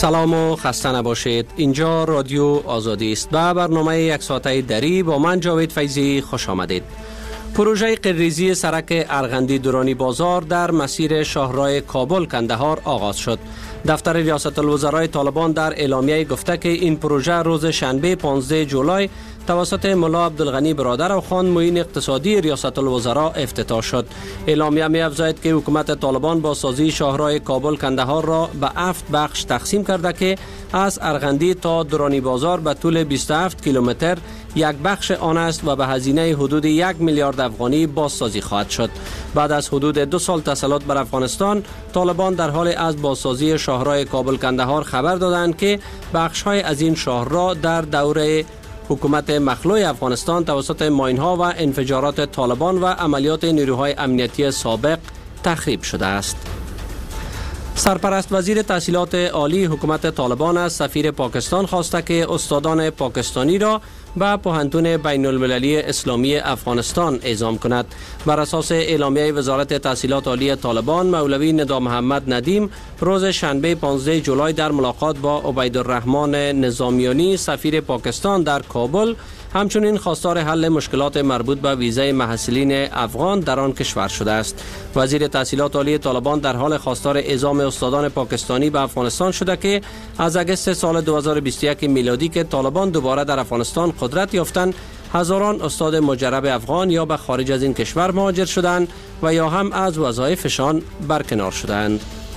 سلام و خسته نباشید. اینجا رادیو آزادی است و برنامه یک ساعته دری با من جاوید فیضی خوش آمدید. پروژه قرریزی سرک ارغندی دورانی بازار در مسیر شاهراه کابل کندهار آغاز شد. دفتر ریاست الوزرای طالبان در اعلامیه گفته که این پروژه روز شنبه 15 جولای توسط ملا عبدالغنی برادرخوان معین اقتصادی ریاست الوزراء افتتاح شد. اعلامیه می افزاید که حکومت طالبان با سازی شاهراه کابل کندهار را به 7 بخش تقسیم کرده که از ارغندی تا دورانی بازار به طول 27 کیلومتر یک بخش آن است و به هزینه حدود 1 میلیارد افغانی بازسازی خواهد شد. بعد از حدود 2 سال تسلط بر افغانستان، طالبان در حال از بازسازی شاهراه کابل کندهار خبر دادند که بخش‌های از این شاهراه در دوره حکومت مخلوع افغانستان توسط ماین‌ها و انفجارات طالبان و عملیات نیروهای امنیتی سابق تخریب شده است. سرپرست وزیر تحصیلات عالی حکومت طالبان از سفیر پاکستان خواسته که استادان پاکستانی را به پوهنتون بین المللی اسلامی افغانستان اعزام کند. بر اساس اعلامیه وزارت تحصیلات عالی طالبان، مولوی ندا محمد ندیم روز شنبه 15 جولای در ملاقات با عبیدالرحمن نظامیانی سفیر پاکستان در کابل همچنین خواستار حل مشکلات مربوط به ویزای محصلین افغان در آن کشور شده است. وزیر تحصیلات عالی طالبان در حال خواستار اعزام استادان پاکستانی به افغانستان شده که از اگست سال 2021 میلادی که طالبان دوباره در افغانستان قدرت یافتند، هزاران استاد مجرب افغان یا به خارج از این کشور مهاجر شدند و یا هم از وظایفشان برکنار شدند.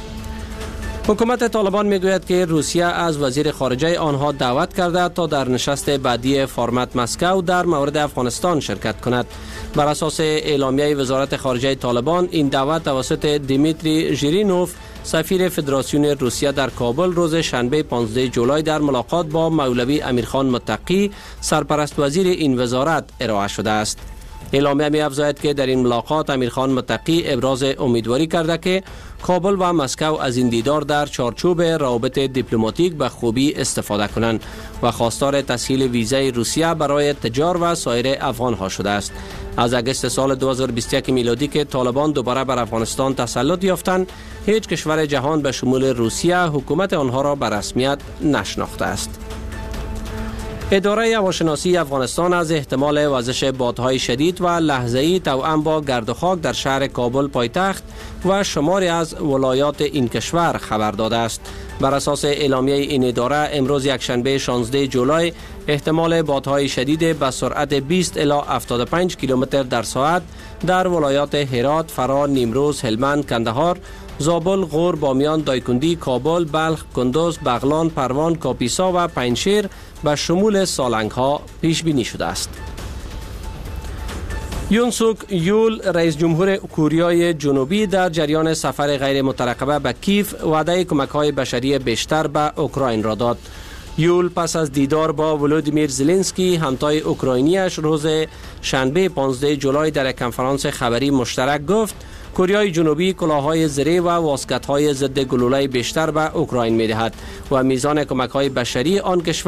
حکومت طالبان میگوید که روسیه از وزیر خارجه آنها دعوت کرده تا در نشست بعدی فرمت مسکو در مورد افغانستان شرکت کند. بر اساس اعلامیه وزارت خارجه طالبان، این دعوت توسط دیمیتری ژیرینوف سفیر فدراسیون روسیه در کابل روز شنبه 15 جولای در ملاقات با مولوی امیرخان متقی سرپرست وزیر این وزارت ارائه شده است. اعلامیه می افزاید که در این ملاقات امیرخان متقی ابراز امیدواری کرده که کابل و مسکو از این دیدار در چارچوب روابط دیپلماتیک به خوبی استفاده کنند و خواستار تسهیل ویزای روسیه برای تجار و سایر افغان ها شده است. از اگست سال 2021 میلادی که طالبان دوباره بر افغانستان تسلط یافتند، هیچ کشور جهان به شمول روسیه حکومت آنها را به رسمیت نشناخته است. اداره هواشناسی افغانستان از احتمال وزش بادهای شدید و لحظه‌ای توأم با گرد و خاک در شهر کابل پایتخت و شماری از ولایات این کشور خبر داده است. بر اساس اعلامیه این اداره، امروز یکشنبه 16 جولای احتمال بادهای شدید به سرعت 20 الی 75 کیلومتر در ساعت در ولایات هرات، فرا، نیمروز، هلمند، کندهار، زابل، غور، بامیان، دایکندی، کابل، بلخ، کندوز، بغلان، پروان، کاپیسا و پنجشیر به شمول سالنگ ها پیش بینی شده است. یون سوک یول رئیس جمهور کوریای جنوبی در جریان سفر غیر مترقبه به کیف وعده کمک های بشری بیشتر به اوکراین را داد. یول پس از دیدار با ولودیمیر زلنسکی همتای اوکراینیش روز شنبه 15 جولای در یک کنفرانس خبری مشترک گفت کره جنوبی کلاه‌های زره و واسکت‌های ضد گلوله بیشتر به اوکراین می‌دهد و میزان کمک‌های بشری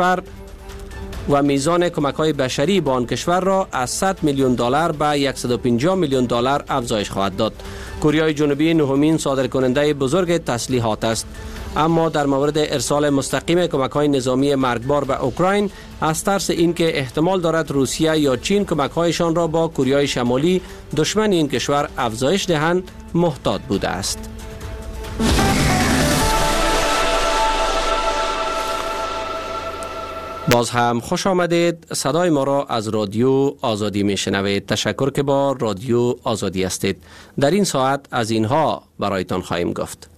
به آن کشور را از 100 میلیون دلار به 150 میلیون دلار افزایش خواهد داد. کره جنوبی نهمین صادرکننده بزرگ تسلیحات است، اما در مورد ارسال مستقیم کمک‌های نظامی مرگبار به اوکراین از ترس اینکه احتمال دارد روسیه یا چین کمک‌هایشان را با کره شمالی دشمن این کشور افزایش دهند محتاط بوده است. باز هم خوش آمدید. صدای ما را از رادیو آزادی می شنوید. تشکر که با رادیو آزادی هستید. در این ساعت از اینها برایتان خواهیم گفت.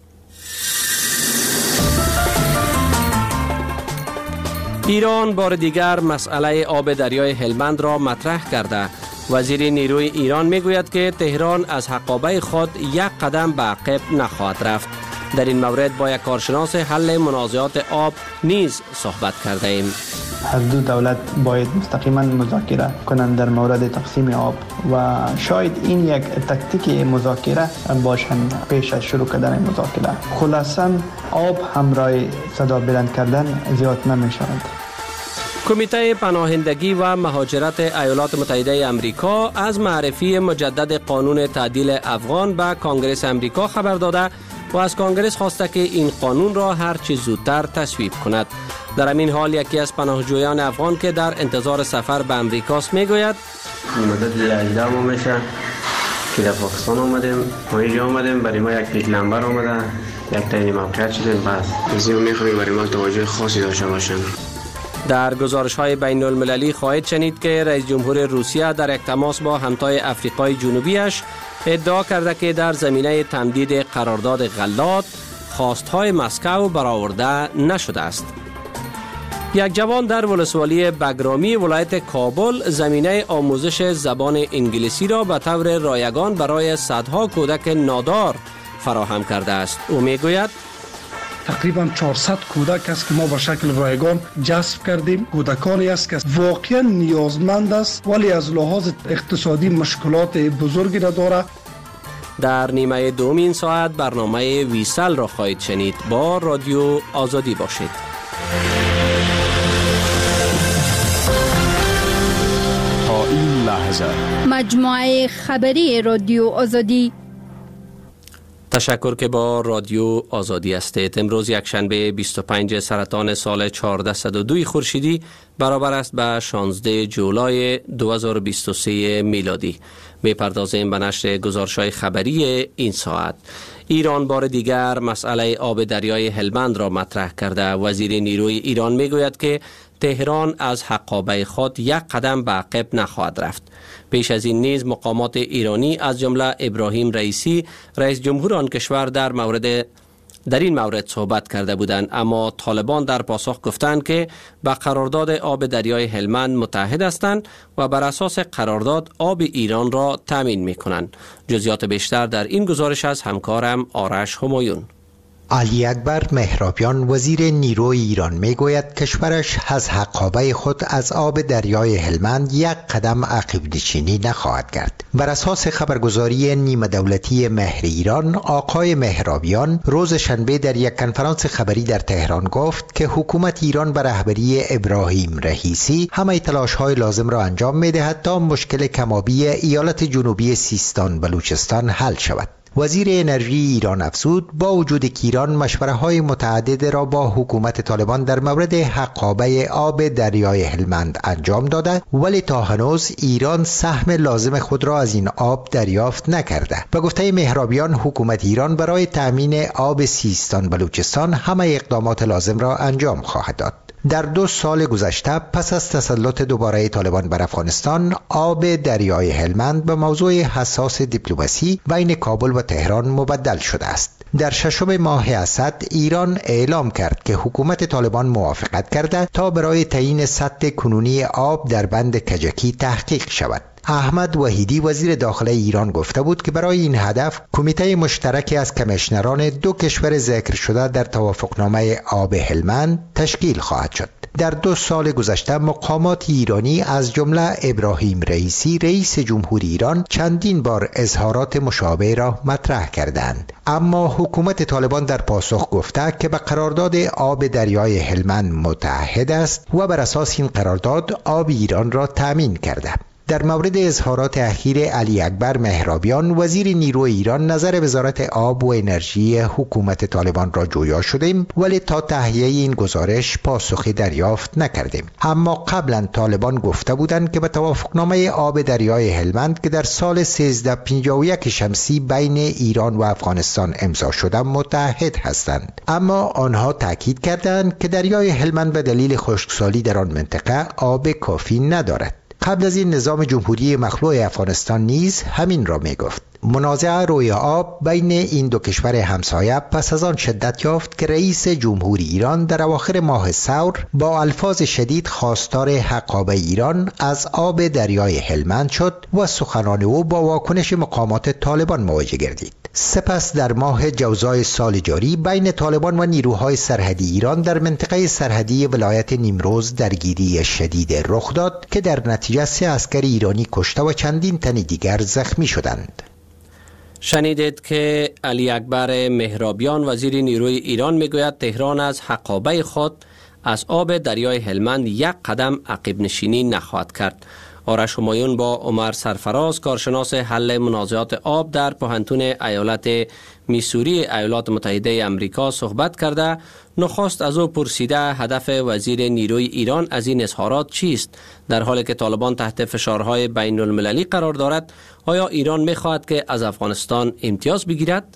ایران بار دیگر مسئله آب دریای هلمند را مطرح کرده. وزیر نیروی ایران میگوید که تهران از حقابه خود یک قدم به عقب نخواهد رفت. در این مورد با یک کارشناس حل منازعات آب نیز صحبت کرده ایم. هر دو دولت باید مستقیما مذاکره کنند در مورد تقسیم آب و شاید این یک تاکتیک مذاکره باشند پیش از شروع کردن مذاکره. خلاصاً آب همراه صدا بلند کردن زیاد نمی شود. کمیته پناهندگی و مهاجرت ایالات متحده آمریکا از معرفی مجدد قانون تعدیل افغان به کانگرس آمریکا خبر داده و از کانگرس خواسته که این قانون را هر چه زودتر تصویب کند. در همین حال یکی از پناهجویان افغان که در انتظار سفر به امریکاست میگوید مدت 18 ماه میشه که در پاکستان آمدیم، ما اینجا آمدیم، برای ما یک پیک نمبر آمده، یک تعیین موقعیت شدیم، بس از این میخوایم برای ما توجه خاصی داشته باشن. در گزارش‌های بین المللی خواهید شنید که رئیس جمهور روسیه در یک تماس با همتای افریقای جنوبیش ادعا کرده که در زمینه تمدید قرارداد غلات خواستهای مسکو برآورده نشده است. یک جوان در ولسوالی بگرامی ولایت کابل زمینه آموزش زبان انگلیسی را به طور رایگان برای صدها کودک نادار فراهم کرده است. او میگوید تقریبا 400 کودک است که ما به شکل رایگان جذب کردیم. کودکانی است که واقعا نیازمند است ولی از لحاظ اقتصادی مشکلات بزرگی را دارد. در نیمه دوم این ساعت برنامه ویسل را خواهید شنید. با رادیو آزادی باشید. تا این لحظه مجموعه خبری رادیو آزادی. تشکر که با رادیو آزادی هستید. امروز یک شنبه 25 سرطان سال 1402 خورشیدی برابر است به 16 جولای 2023 میلادی. میپردازیم به نشر گزارش‌های خبری این ساعت. ایران بار دیگر مسئله آب دریای هلمند را مطرح کرده. وزیر نیروی ایران میگوید که تهران از حقابه خود یک قدم به عقب نخواهد رفت. پیش از این نیز مقامات ایرانی از جمله ابراهیم رئیسی رئیس جمهور آن کشور در این مورد صحبت کرده بودند، اما طالبان در پاسخ گفتند که به قرارداد آب دریای هلمند متحد هستند و بر اساس قرارداد آب ایران را تامین می‌کنند. جزئیات بیشتر در این گزارش از همکارم آرش همایون. علی اکبر مهرابیان وزیر نیروی ایران میگوید کشورش از حقابه خود از آب دریای هلمند یک قدم عقب نشینی نخواهد کرد. بر اساس خبرگزاری نیمه دولتی مهر ایران، آقای مهرابیان روز شنبه در یک کنفرانس خبری در تهران گفت که حکومت ایران به رهبری ابراهیم رئیسی همه تلاش‌های لازم را انجام می‌دهد تا مشکل کم‌آبی ایالت جنوبی سیستان بلوچستان حل شود. وزیر انرژی ایران افزود با وجود که ایران مشوره‌های متعدد را با حکومت طالبان در مورد حقابه آب دریای هلمند انجام داده، ولی تا هنوز ایران سهم لازم خود را از این آب دریافت نکرده. به گفته مهرابیان حکومت ایران برای تأمین آب سیستان بلوچستان همه اقدامات لازم را انجام خواهد داد. در 2 سال گذشته پس از تسلط دوباره طالبان بر افغانستان، آب دریای هلمند به موضوع حساس دیپلماسی بین کابل و تهران مبدل شده است. در 6 ماه اسد ایران اعلام کرد که حکومت طالبان موافقت کرده تا برای تعیین سطح کنونی آب در بند کجکی تحقیق شود. احمد وحیدی وزیر داخله ایران گفته بود که برای این هدف کمیته مشترک از کمیشنران 2 کشور ذکر شده در توافقنامه آب هلمند تشکیل خواهد شد. در 2 سال گذشته مقامات ایرانی از جمله ابراهیم رئیسی رئیس جمهور ایران چندین بار اظهارات مشابه را مطرح کردند، اما حکومت طالبان در پاسخ گفته که به قرارداد آب دریای هلمند متحد است و بر اساس این قرارداد آب ایران را تامین کرده. در مورد اظهارات اخیر علی اکبر مهرابیان وزیر نیروی ایران نظر وزارت آب و انرژی حکومت طالبان را جویا شدیم، ولی تا تهیه این گزارش پاسخی دریافت نکردیم. اما قبلا طالبان گفته بودند که به توافقنامه آب دریای هلمند که در سال 1351 شمسی بین ایران و افغانستان امضا شده متحد هستند، اما آنها تاکید کردند که دریای هلمند به دلیل خشکسالی در آن منطقه آب کافی ندارد. قبل از این نظام جمهوری مخلوع افغانستان نیز همین را می گفت. منازعه روی آب بین این 2 کشور همسایه پس از آن شدت یافت که رئیس جمهوری ایران در اواخر ماه ثور با الفاظ شدید خواستار حقابه ایران از آب دریای هلمند شد و سخنان او با واکنش مقامات طالبان مواجه گردید. سپس در ماه جوزای سال جاری بین طالبان و نیروهای سرحدی ایران در منطقه سرحدی ولایت نیمروز درگیری شدید رخ داد که در نتیجه 3 عسکر ایرانی کشته و چندین تن دیگر زخمی شدند. شنیدید که علی اکبر مهرابیان وزیر نیروی ایران میگوید تهران از حقابه خود از آب دریای هلمند یک قدم عقب نشینی نخواهد کرد. آرش همایون با عمر سرفراز کارشناس حل منازعات آب در پوهنتون ایالت میسوری ایالات متحده آمریکا صحبت کرده نخست از او پرسیده هدف وزیر نیروی ایران از این اظهارات چیست؟ در حالی که طالبان تحت فشارهای بین المللی قرار دارد آیا ایران می‌خواهد که از افغانستان امتیاز بگیرد؟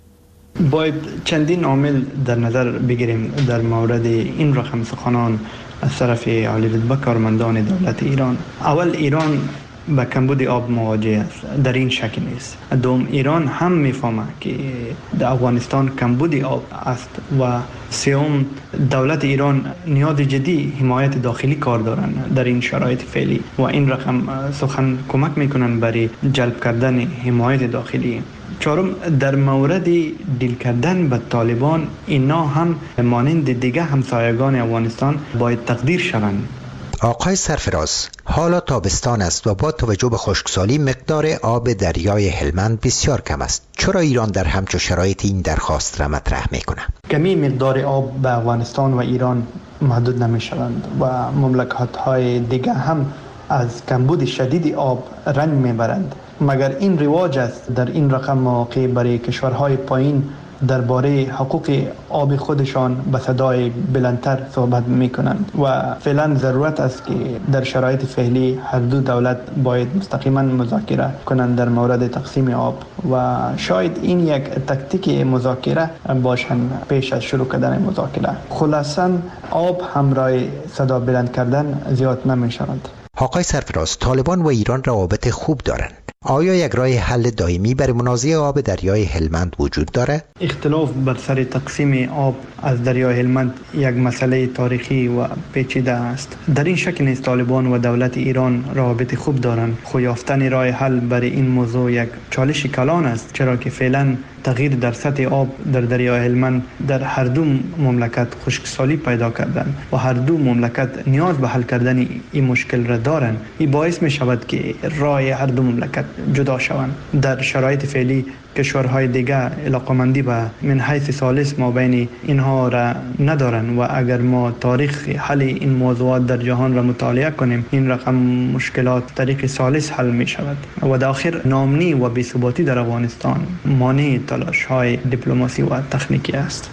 باید چندین عامل در نظر بگیریم در مورد این رقم سخنان از طرف عالی رتبه کارمندان دولت ایران. اول ایران با کمبود آب مواجه است، در این شک نیست. دوم ایران هم میفهمه که در افغانستان کمبود آب است و سوم دولت ایران نیاز جدی حمایت داخلی کار دارند در این شرایط فعلی و این رقم سخن کمک میکنن برای جلب کردن حمایت داخلی. چهارم در مورد دیل کردن به طالبان اینا هم مانند دیگه همسایگان افغانستان باید تقدیر شوند. آقای سرفراز، حالا تابستان است و با توجه به خشکسالی مقدار آب دریای هلمند بسیار کم است. چرا ایران در همچون شرایط این درخواست را مطرح میکنه؟ کمی مقدار آب به افغانستان و ایران محدود نمی شوند و مملکت های دیگه هم از کمبود شدید آب رنج میبرند. مگر این رواج است در این رقم مواقع برای کشورهای پایین درباره حقوق آب خودشان به صدای بلندتر صحبت میکنند و فعلا ضرورت است که در شرایط فعلی هر دو دولت باید مستقیما مذاکره کنند در مورد تقسیم آب و شاید این یک تکتیک مذاکره باشند پیش از شروع کردن مذاکره. خلاصاً آب همراه صدا بلند کردن زیاد نمی شود. آقای سرفراز، طالبان و ایران روابط خوب دارند. آیا یک راه حل دائمی برای منازعه آب دریای هلمند وجود دارد؟ اختلاف بر سر تقسیم آب از دریای هلمند یک مسئله تاریخی و پیچیده است. در این شک نیست طالبان و دولت ایران روابط خوب دارند. خو یافتن راه حل برای این موضوع یک چالش کلان است، چرا که فعلا تغییر در سطح آب در دریای هلمند در هر دو مملکت خشکسالی پیدا کردند و هر دو مملکت نیاز به حل کردن این مشکل را دارند. این باعث می شود که راه هر دو مملکت جدا شوند. در شرایط فعلی کشورهای دیگه علاقمندی به من حیث ثالث ما بین اینها را ندارند و اگر ما تاریخ حل این موضوعات در جهان را مطالعه کنیم این رقم مشکلات طریق ثالث حل می شود و در آخر ناامنی و بی‌ثباتی در افغانستان مانع تلاش های دیپلماسی و تکنیکی است.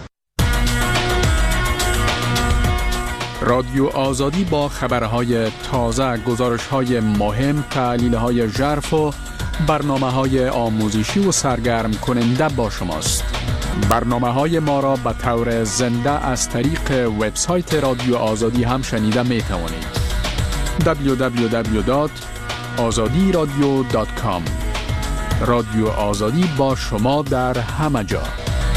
رادیو آزادی با خبرهای تازه، گزارش‌های مهم، تحلیل‌های ژرف و برنامه‌های آموزشی و سرگرم کننده با شماست. برنامه‌های ما را به طور زنده از طریق وبسایت رادیو آزادی هم شنیده می‌توانید. www.azadiradio.com. رادیو آزادی با شما در همه جا.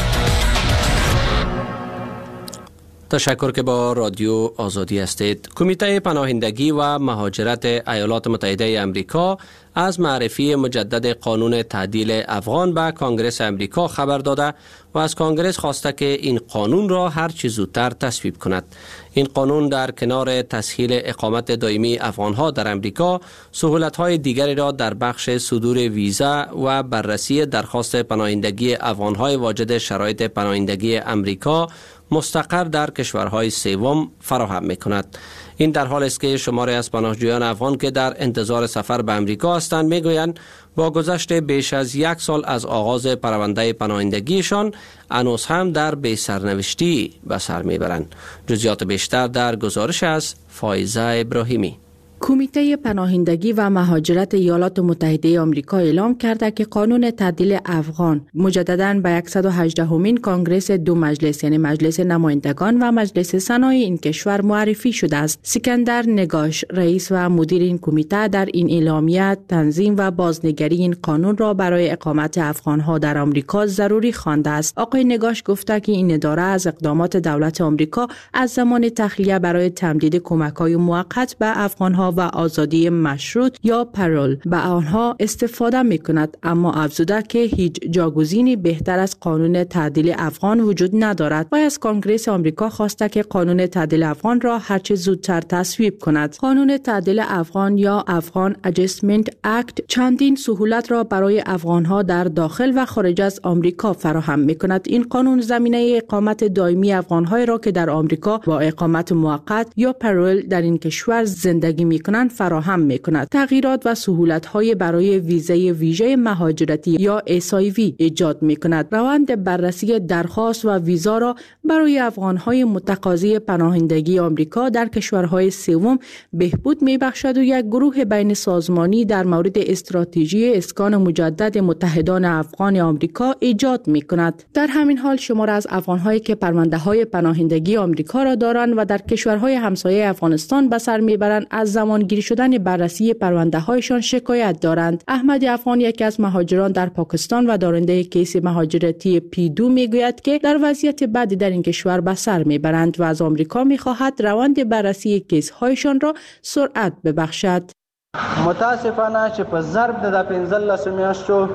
تشکر که با رادیو آزادی هستید. کمیته پناهندگی و مهاجرت ایالات متحده آمریکا از معرفی مجدد قانون تعدیل افغان به کانگرس آمریکا خبر داده و از کانگرس خواسته که این قانون را هر چه زودتر تصویب کند. این قانون در کنار تسهیل اقامت دائمی افغانها در آمریکا، سهولت‌های دیگری را در بخش صدور ویزا و بررسی درخواست پناهندگی افغانهای واجد شرایط پناهندگی آمریکا مستقر در کشورهای سوم فراهم می‌کند. این در حالی است که شماری از پناهجویان افغان که در انتظار سفر به آمریکا هستند میگویند با گذشت بیش از 1 سال از آغاز پرونده پناهندگیشان هنوز هم در بی‌سرنوشتی به سر میبرند. جزئیات بیشتر در گزارش از فائزه ابراهیمی. کمیته پناهندگی و مهاجرت ایالات متحده آمریکا اعلام کرده که قانون تعدیل افغان مجدداً به 118مین کانگرس دو مجلس یعنی مجلس نمایندگان و مجلس سنای این کشور معرفی شده است. سکندر نگاش، رئیس و مدیر این کمیته، در این اعلامیه تنظیم و بازنگری این قانون را برای اقامت افغانها در آمریکا ضروری خوانده است. آقای نگاش گفته که این اداره از اقدامات دولت آمریکا از زمان تخلیه برای تمدید کمک‌های موقت به افغانها و آزادی مشروط یا پرول به آنها استفاده می کند، اما افزوده که هیچ جاگزینی بهتر از قانون تعدیل افغان وجود ندارد و از کانگرس آمریکا خواسته که قانون تعدیل افغان را هرچه زودتر تصویب کند. قانون تعدیل افغان یا افغان ادجستمنت اکت چندین سهولت را برای افغانها در داخل و خارج از آمریکا فراهم می کند. این قانون زمینه اقامت دائمی افغانهای را که در آمریکا با اقامت موقت یا پرول در این کشور زندگی می می‌کنند فراهم می‌کند. تغییرات و سهولت‌های برای ویزای ویژه مهاجرتی یا SIV ایجاد می‌کند. روند بررسی درخواست و ویزا را برای افغان‌های متقاضی پناهندگی آمریکا در کشورهای سوم بهبود می‌بخشد و یک گروه بین سازمانی در مورد استراتژی اسکان مجدد متحدان افغان آمریکا ایجاد می‌کند. در همین حال شمار از افغان‌هایی که پرونده‌های پناهندگی آمریکا را دارند و در کشورهای همسایه افغانستان به سر می‌برند از زمانگیری شدن بررسی پرونده‌هایشان شکایت دارند. احمد افغان یکی از مهاجران در پاکستان و دارنده کیس مهاجرتی P2 میگوید که در وضعیت بعدی در این کشور به سر می‌برند و از آمریکا می‌خواهد روند بررسی کیس‌هایشان را سرعت ببخشد. متاسفانه چې په ضرب د 15 میاشتو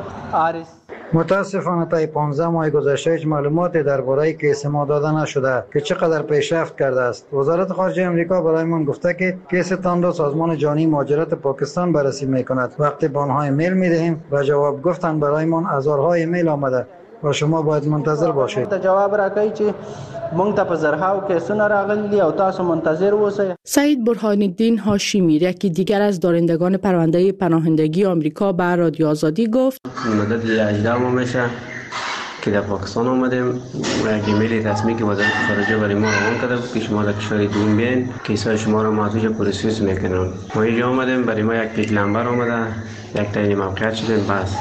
متاسفانه تا 15 ماه گذشته هیچ معلوماتی درباره کیس ما داده نشده که چقدر پیشرفت کرده است. وزارت خارجه آمریکا برای ما گفته که کیستان را سازمان جهانی مهاجرت پاکستان بررسی میکند. وقتی به آنها ایمیل میدهیم و جواب گفتن برای ما هزارها ایمیل آمده و شما باید منتظر باشید. جواب راکړئ چې مونږ ته په زرهاو کیسونه راغلي او تاسو منتظر اوسئ. سعید برهان الدین هاشمی یکی دیگر از دارندگان پرونده پناهندگی آمریکا به رادیو آزادی گفت مدت 18 ماه میشه که در پاکستان آمدیم و یک ایمیل رسمی که وزارت خارجه برای ما روان کرده بود که شما در کشور دوم بیاین کیسای شما را معطوف پروسس میکنن. ما اینجا آمدیم برای ما یک پیک نمبر آمده یک تعیین موقعیت شدیم. بس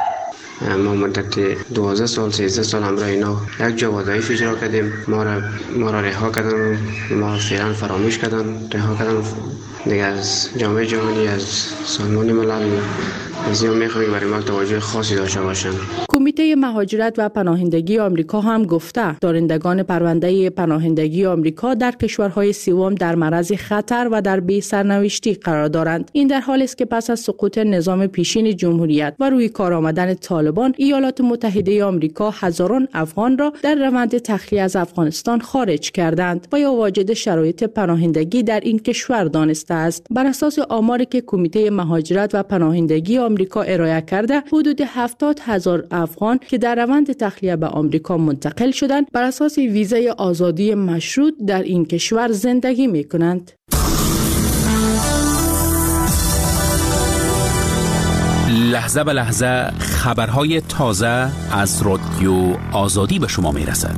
ما مدت 12 سال 13 سال همراه اینا یک جا وظایف اجرا کردیم. ما را رها کردن، ما فعلا فراموش کردن، رها کردن دیگه. از جامعه جهانی، از سازمان ملل از این میخوایم برای ما توجه خاصی داشته باشن. کمیته مهاجرت و پناهندگی آمریکا هم گفته دارندگان پرونده پناهندگی آمریکا در کشورهای سوم در معرض خطر و در بی سرنوشتی قرار دارند. این در حالی است که پس از سقوط نظام پیشین جمهوریت و روی کار آمدن طالبان، ایالات متحده آمریکا هزاران افغان را در روند تخلیه از افغانستان خارج کردند و یا واجد شرایط پناهندگی در این کشور دانسته است. بر اساس آماری که کمیته مهاجرت و پناهندگی آمریکا ارائه کرده، حدود 70,000 افغان که در روند تخلیه به آمریکا منتقل شدند بر اساس ویزای آزادی مشروط در این کشور زندگی می کنند. لحظه به لحظه خبرهای تازه از رادیو آزادی به شما می رسد.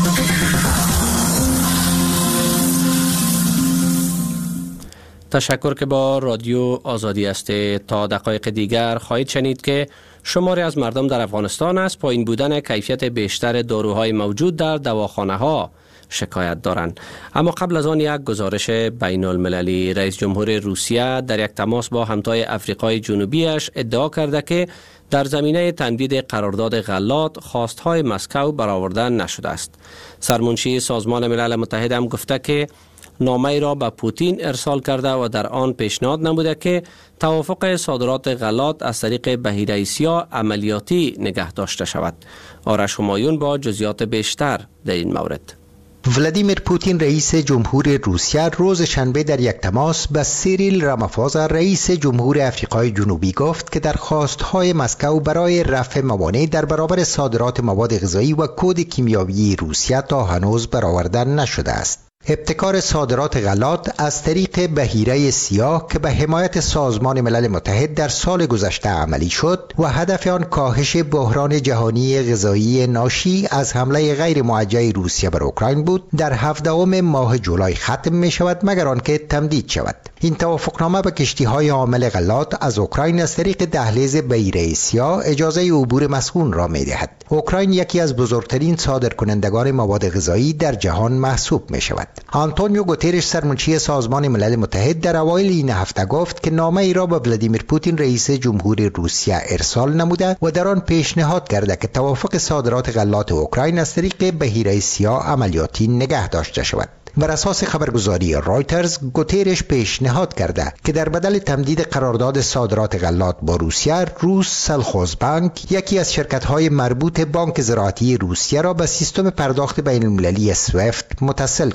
تشکر که با رادیو آزادی هستید. تا دقایق دیگر خواهید شنید که شماری از مردم در افغانستان از پایین بودن کیفیت بیشتر داروهای موجود در دواخانه ها شکایت دارند. اما قبل از آن یک گزارش بین المللی. رئیس جمهور روسیه در یک تماس با همتای افریقای جنوبیش ادعا کرده که در زمینه تمدید قرارداد غلات خواستهای مسکو برآورده نشده است. سرمنشی سازمان ملل متحد هم گفته که نامه را به پوتین ارسال کرده و در آن پیشنهاد نموده که توافق صادرات غلات از طریق بحیره سیاه عملیاتی نگه داشته شود. آرش همایون با جزئیات بیشتر در این مورد. ولادیمیر پوتین رئیس جمهور روسیه روز شنبه در یک تماس به سیریل رامافوزا رئیس جمهور افریقای جنوبی گفت که درخواست‌های مسکو برای رفع موانع در برابر صادرات مواد غذایی و کد کیمیاوی روسیه تا هنوز برآورده نشده است. ابتکار صادرات غلات از طریق بحیره سیاه که به حمایت سازمان ملل متحد در سال گذشته عملی شد و هدف آن کاهش بحران جهانی غذایی ناشی از حمله غیر موجه روسیه بر اوکراین بود، در 17 ماه جولای ختم می شود مگر آنکه تمدید شود. این توافقنامه به کشتی‌های حامل غلات از اوکراین از طریق دهلیز بحیره سیاه اجازه عبور مسکون را می دهد. اوکراین یکی از بزرگترین صادرکنندگان مواد غذایی در جهان محسوب می شود. آنتونیو گوترش سرمنشی سازمان ملل متحد در اوایل این هفته گفت که نامه ای را به ولادیمیر پوتین رئیس جمهور روسیه ارسال نموده و در آن پیشنهاد کرده که توافق صادرات غلات اوکراین از طریق بحیره سیاه عملیاتی نگه داشته شود. بر اساس خبرگزاری رایترز، گوترش پیشنهاد کرده که در بدل تمدید قرارداد صادرات غلات با روسیه، روس سلخوزبانک یکی از شرکت‌های مربوط بانک زراعتی روسیه را به سیستم پرداخت بین‌المللی سویفت متصل کند.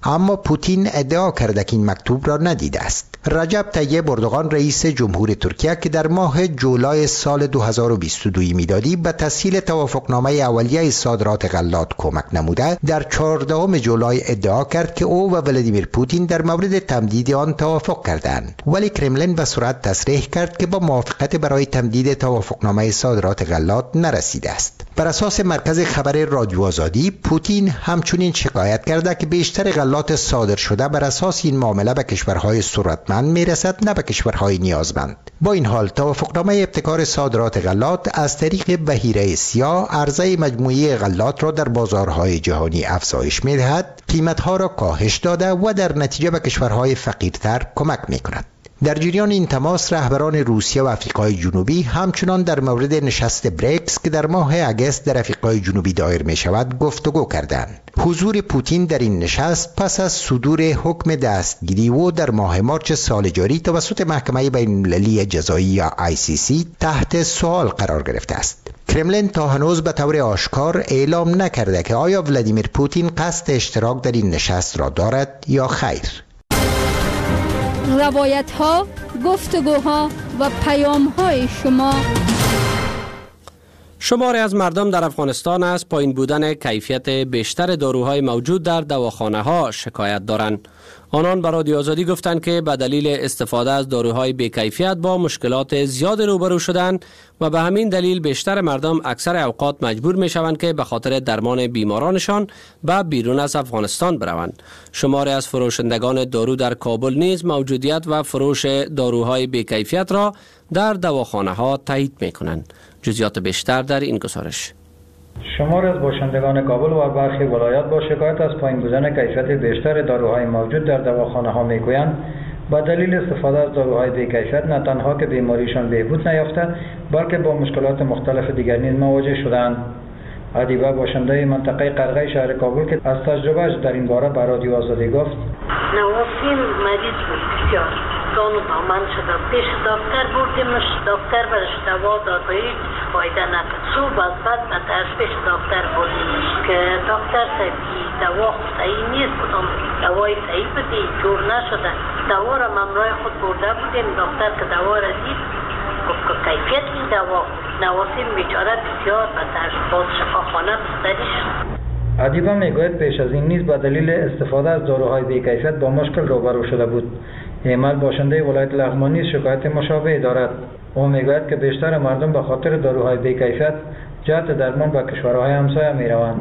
اما پوتین ادعا کرده که این مکتوب را ندیده است. رجب طیب اردوغان رئیس جمهور ترکیه که در ماه جولای سال 2022 میلادی به تسهیل توافقنامه اولیه صادرات غلات کمک نموده، در 14 جولای ادعا کرد که او و ولادیمیر پوتین در مورد تمدید آن توافق کردند، ولی کرملین به سرعت تصریح کرد که با موافقت برای تمدید توافقنامه صادرات غلات نرسیده است. بر اساس مرکز خبر رادیو آزادی، پوتین همچنین شکایت کرده که بیشتر غلات صادر شده بر اساس این معامله به کشورهای ثروتمند میرسد، نه به کشورهای نیازمند. با این حال توافقنامه ابتکار صادرات غلات از طریق بحیره سیاه عرضه مجموعی غلات را در بازارهای جهانی افزایش می‌دهد، قیمتها را کاهش داده و در نتیجه به کشورهای فقیرتر کمک می‌کند. در جریان این تماس، رهبران روسیه و آفریقای جنوبی همچنان در مورد نشست بریکس که در ماه اگست در آفریقای جنوبی دایر می شود گفتگو کردند. حضور پوتین در این نشست پس از صدور حکم دستگیری او در ماه مارس سال جاری توسط محکمه بین‌المللی جزایی یا ICC تحت سوال قرار گرفته است. کرملین تا هنوز به طور آشکار اعلام نکرده که آیا ولادیمیر پوتین قصد اشتراک در این نشست را دارد یا خیر. روایت ها، گفتگوها و پیام های شما. شماری از مردم در افغانستان از پایین بودن کیفیت بیشتر داروهای موجود در دواخانه ها شکایت دارند. آنان به رادیو آزادی گفتند که به دلیل استفاده از داروهای بی‌کیفیت با مشکلات زیاد روبرو شدند و به همین دلیل بیشتر مردم اکثر اوقات مجبور می شوند که به خاطر درمان بیمارانشان به بیرون از افغانستان بروند. شماری از فروشندگان دارو در کابل نیز موجودیت و فروش داروهای بی‌کیفیت را در دواخانه ها تایید می کنند. جزئیات بیشتر در این گزارش. شمار از باشندگان کابل و برخی ولایات با شکایت از پایین بودن کیفیت بیشتر داروهای موجود در دواخانه ها میگویند با دلیل استفاده از داروهای بی‌کیفیت نه تنها که بیماریشان بهبود نیافته بلکه با مشکلات مختلف دیگر نیز مواجه شدند. ادیبه باشنده منطقه قرغه شهر کابل که از تجربهش در این باره به رادیو آزادی گفت: نوافیم مریض بود بسیار دانو دامن شده، پیش دکتر بردیمش، دکتر برش دوا داد و هیچ فایده نکرد. صبح از بعد بترش پیش دکتر بردیمش که دکتر سبی دوا صحیح نیست، کدام دوای صحیح بدی جور نشده. دوا را ممنوع خود برده بودیم، دکتر که دوا را دید گفت که کیفیت این دوا. نوافیم بیچاره بسیار بترش باز شفاخانه بستری شد. ادیبه میگوید پیش از این نیز به دلیل استفاده از داروهای بی‌کیفیت با مشکل روبرو شده بود. ایمل باشنده ولایت لغمان نیز شکایت مشابه دارد. او میگوید که بیشتر مردم به خاطر داروهای بی‌کیفیت جهت درمان به کشورهای همسایه میروند.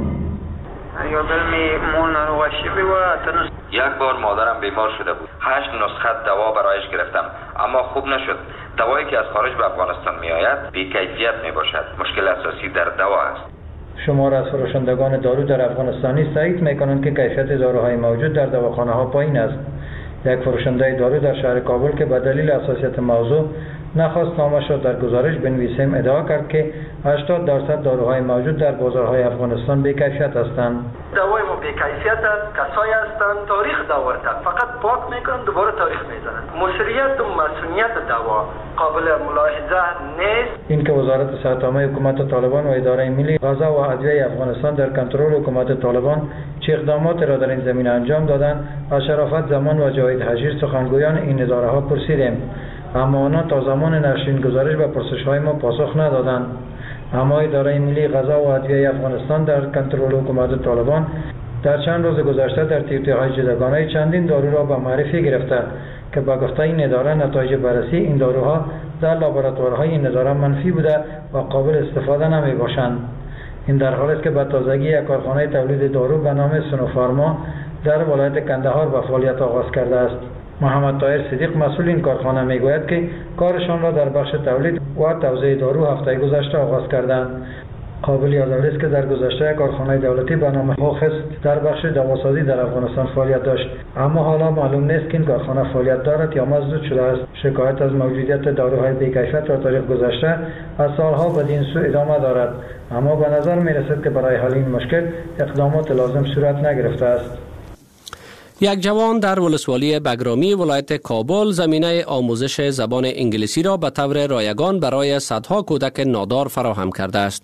یک بار مادرم بیمار شده بود. 8 نسخه دوا برایش گرفتم اما خوب نشد. دوایی که از خارج به افغانستان می آید بی‌کیفیت می باشد. مشکل اساسی در دوا است. شمار از فروشندگان دارو در افغانستان نیز تایید می‌کنند که کیفیت داروهای موجود در دواخانه ها پایین است. یک فروشنده دارو در شهر کابل که به دلیل حساسیت موضوع نخواست نامش را در گزارش بنویسیم ادعا کرد که 80% داروهای موجود در بازارهای افغانستان بی‌کیفیت هستند. دوای ما بی‌کیفیت است، کسایی هستند تاریخ داورده فقط پاک میکنند دوباره تاریخ میزنند. مسئولیت و مسئولیت دوا قابل ملاحظه نیست. این که وزارت صحت‌عامه حکومت طالبان و اداره ملی غذا و ادویه افغانستان در کنترل حکومت طالبان چه اقدامات را در این زمینه انجام دادند از شرافت زمان و جاوید حجیر سخنگویان این اداره ها پرسیدیم، اما آنها تا زمان نشرین گزارش به پرسش‌های ما پاسخ ندادند. اما اداره ملی غذا و ادویه افغانستان در کنترل حکومت طالبان در چند روز گذشته در تیرتی‌های جداگانه چندین دارو را به معرفی گرفته که با گفته این اداره نتایج بررسی این داروها در لابراتوارهای این اداره منفی بوده و قابل استفاده نمی باشند. این در حالی است که به تازگی یک کارخانه تولید دارو به نام سنوفارما در ولایت کندهار به فعالیت آغاز کرده است. محمد طاهر صدیق مسئول این کارخانه میگوید که کارشان را در بخش تولید و توزیع دارو هفته گذشته آغاز کردند. قابل یادآوری است که در گذشته کارخانه دولتی به نام هوخس در بخش دواسازی در افغانستان فعالیت داشت، اما حالا معلوم نیست که این کارخانه فعالیت دارد یا مسدود شده است. شکایت از موجودیت داروهای بی‌کیفیت در تاریخ گذشته از سالها بدین سو ادامه دارد، اما به نظر می‌رسد که برای حل این مشکل اقدامات لازم صورت نگرفته است. یک جوان در ولسوالی بگرامی ولایت کابل زمینه آموزش زبان انگلیسی را به طور رایگان برای صدها کودک نادار فراهم کرده است.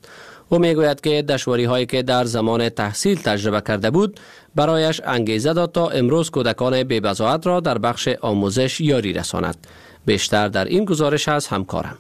او میگوید که دشواری هایی که در زمان تحصیل تجربه کرده بود برایش انگیزه داد تا امروز کودکان بی‌بضاعت را در بخش آموزش یاری رساند. بیشتر در این گزارش از همکارم.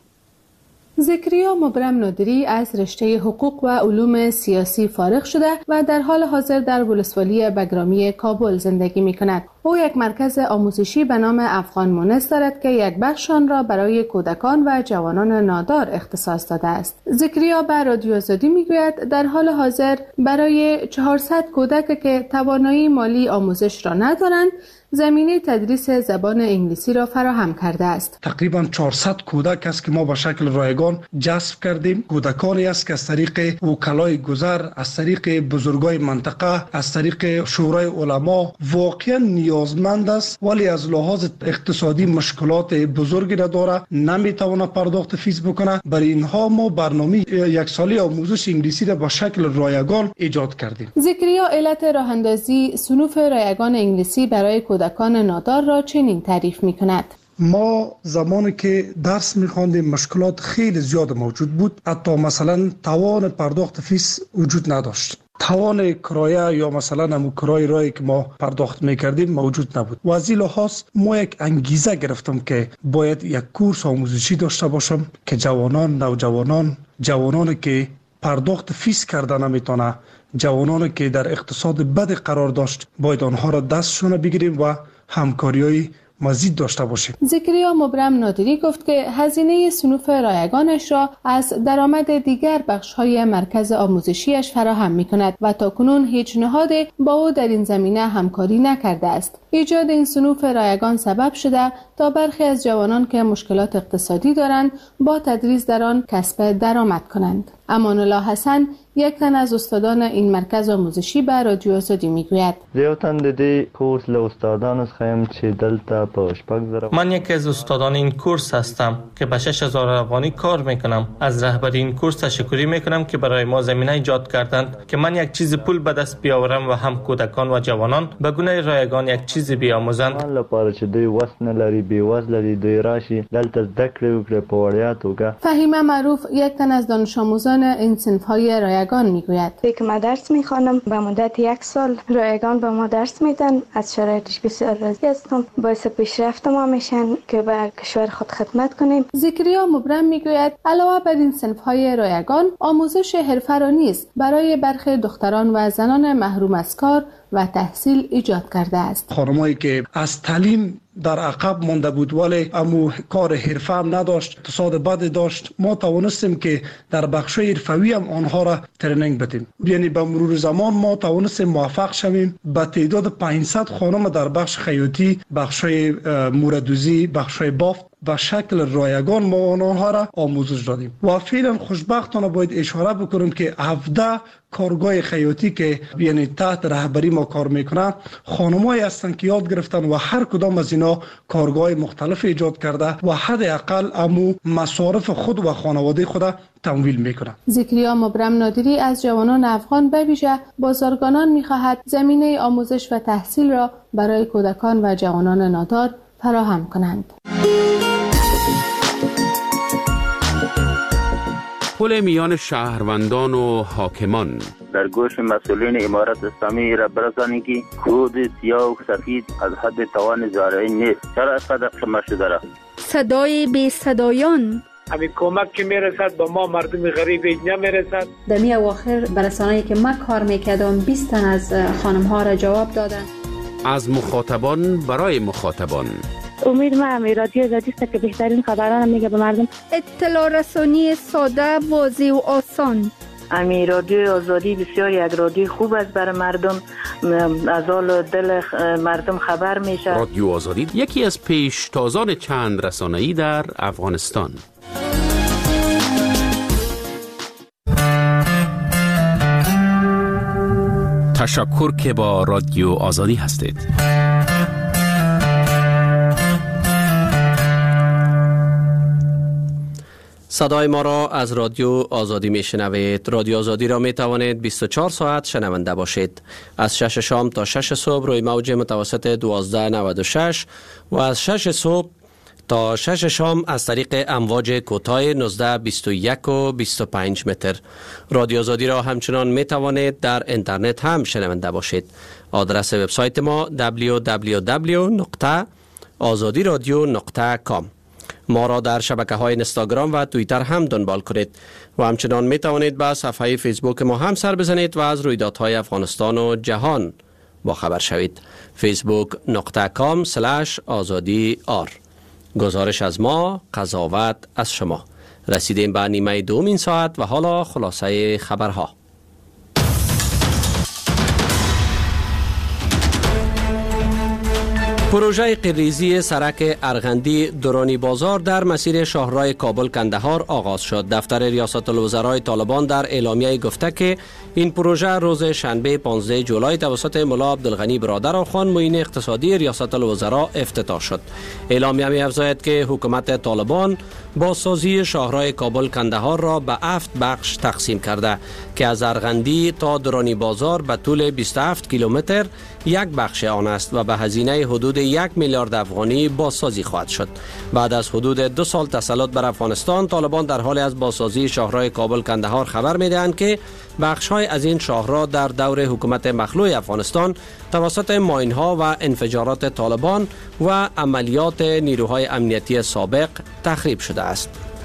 زکریا مبرم نادری از رشته حقوق و علوم سیاسی فارغ شده و در حال حاضر در ولسوالی بگرامی کابل زندگی می کند. او یک مرکز آموزشی به نام افغان مونس دارد که یک بخش آن را برای کودکان و جوانان نادار اختصاص داده است. زکریا به رادیو آزادی میگوید در حال حاضر برای 400 کودک که توانایی مالی آموزش را ندارند زمینه تدریس زبان انگلیسی را فراهم کرده است. تقریبا 400 کودک است که ما به شکل رایگان جذب کردیم. کودکانی است که از طریق وکلای گذر، از طریق بزرگای منطقه، از طریق شورای علما واقعا نیازمند است ولی از لحاظ اقتصادی مشکلات بزرگی نداره، نمیتونه پرداخت فیس بکنه. برای اینها ما برنامه یک ساله آموزش انگلیسی را به شکل رایگان ایجاد کردیم. زکریا علت راه اندازی صنوف رایگان انگلیسی برای کودکان نادار را چنین تعریف می‌کند. ما زمانی که درس می‌خواندیم مشکلات خیلی زیاد موجود بود. حتی مثلا توان پرداخت فیس وجود نداشت. توان کرایه یا مثلا همون کرای رایی که ما پرداخت میکردیم موجود نبود. و از این لحاظ ما یک انگیزه گرفتم که باید یک کورس آموزشی داشته باشم که جوانان، جوانانی که پرداخت فیس کرده نمیتونه، جوانانی که در اقتصاد بد قرار داشت باید آنها را دستشون بگیریم و همکاری‌های مزید داشته باشیم. زکریا مبرم نادری گفت که هزینه صنوف رایگانش را از درآمد دیگر بخش‌های مرکز آموزشیش فراهم می‌کند و تاکنون هیچ نهادی با او در این زمینه همکاری نکرده است. ایجاد این صنوف رایگان سبب شده تا برخی از جوانان که مشکلات اقتصادی دارند با تدریس در آن کسب درآمد کنند. امان الله حسن یک تن از استادان این مرکز آموزشی به رادیو آزادی میگوید من یکی از استادان این کورس هستم که به 6000 افغانی کار میکنم. از رهبری این کورس تشکری میکنم که برای ما زمینه ایجاد کردند که من یک چیز پول به دست بیاورم و هم کودکان و جوانان به گونه رایگان یک چیز بیاموزند. فهیمه معروف یک تن از دانش آموزان این صنف‌های رایگان میگوید که من درس میخوانم به مدت 1 سال رایگان به ما درس میدن. از شرایطش بسیار راضی هستم. باعث پیشرفت ما میشن که به کشور خود خدمت کنیم. زکریا مبرم میگوید علاوه بر این صنف‌های رایگان آموزش حرفه را نیز برای برخی دختران و زنان محروم از کار و تحصیل ایجاد کرده است. خانمایی که از تعلیم در عقب مانده بود ولی امو کار حرفه هم نداشت، اقتصاد بد داشت، ما توانستیم که در بخش حرفوی هم آنها را ترنینگ بدیم. یعنی به مرور زمان ما توانستیم موفق شویم به تعداد 500 خانم در بخش خیاطی، بخش موردوزی، بخش بافت به شکل رایگان ما آنها را آموزش دادیم. و فعلا خوشبختانه باید اشاره بکنیم که 17 کارگاه خیاطی که یعنی تحت رهبری ما کار میکنه خانمایی هستند که یاد گرفتن و هر کدام از اینا کارگاه مختلف ایجاد کرده و حداقل امو مصارف خود و خانواده خود تمویل میکنه. زکریا مبرم نادری از جوانان افغان به ویژه بازرگانان میخواهد زمینه آموزش و تحصیل را برای کودکان و جوانان نادار فراهم کنند. پل میان شهروندان و حاکمان در گوش مسئولین امارت اسلامی را برسانید که کود سیاه و سفید از حد توان زارعی نیست. چرا اینقدر قمه شده را؟ صدای بی صدایان همین کمک که میرسد به ما مردم غریب نمیرسد. در می اواخر برسانه‌ای که من کار میکردم 20 تن از خانم ها را جواب دادن. از مخاطبان برای مخاطبان. امید من رادیو آزادی است که بهترین خبران میگه به مردم. اطلاع رسانی ساده، واضح و آسان. امی رادیو آزادی بسیار یک رادیو خوب است برای مردم، از حال دل مردم خبر میشه. رادیو آزادی یکی از پیشتازان چند رسانه‌ای در افغانستان. تشکر که با رادیو آزادی هستید. صدای ما را از رادیو آزادی می شنوید. رادیو آزادی را می توانید 24 ساعت شنونده باشید. از 6 شام تا 6 صبح روی موج متوسط 1296 و از 6 صبح تا 6 شام از طریق امواج کوتاه 19، 21 و 25 متر. رادیو آزادی را همچنان می توانید در اینترنت هم شنونده باشید. آدرس وبسایت ما www.azadiradio.com. ما را در شبکه‌های اینستاگرام و توییتر هم دنبال کنید و همچنان می توانید به صفحه فیسبوک ما هم سر بزنید و از رویدادهای افغانستان و جهان با خبر شوید. facebook.com/azadi_r. گزارش از ما، قضاوت از شما. رسیدیم به نیمه دوم ساعت و حالا خلاصه خبرها. پروژه قرریزی سرک ارغندی درانی بازار در مسیر شاهراه کابل کندهار آغاز شد. دفتر ریاست الوزرای طالبان در اعلامیه گفته که این پروژه روز شنبه 15 جولای توسط ملا عبدالغنی برادرخان معین اقتصادی ریاست الوزرا افتتاح شد. اعلامیه می‌افزاید که حکومت طالبان بازسازی شاهراه کابل کندهار را به 7 بخش تقسیم کرده که از ارغندی تا درانی بازار به طول 27 کیلومتر یک بخش آن است و به هزینه حدود 1 میلیارد افغانی بازسازی خواهد شد. بعد از حدود 2 سال تسلط بر افغانستان، طالبان در حال از بازسازی شاهراه کابل کندهار خبر می‌دهند که بخش‌های از این شاهراه در دور حکومت مخلوع افغانستان توسط ماین‌ها و انفجارات طالبان و عملیات نیروهای امنیتی سابق تخریب شده است.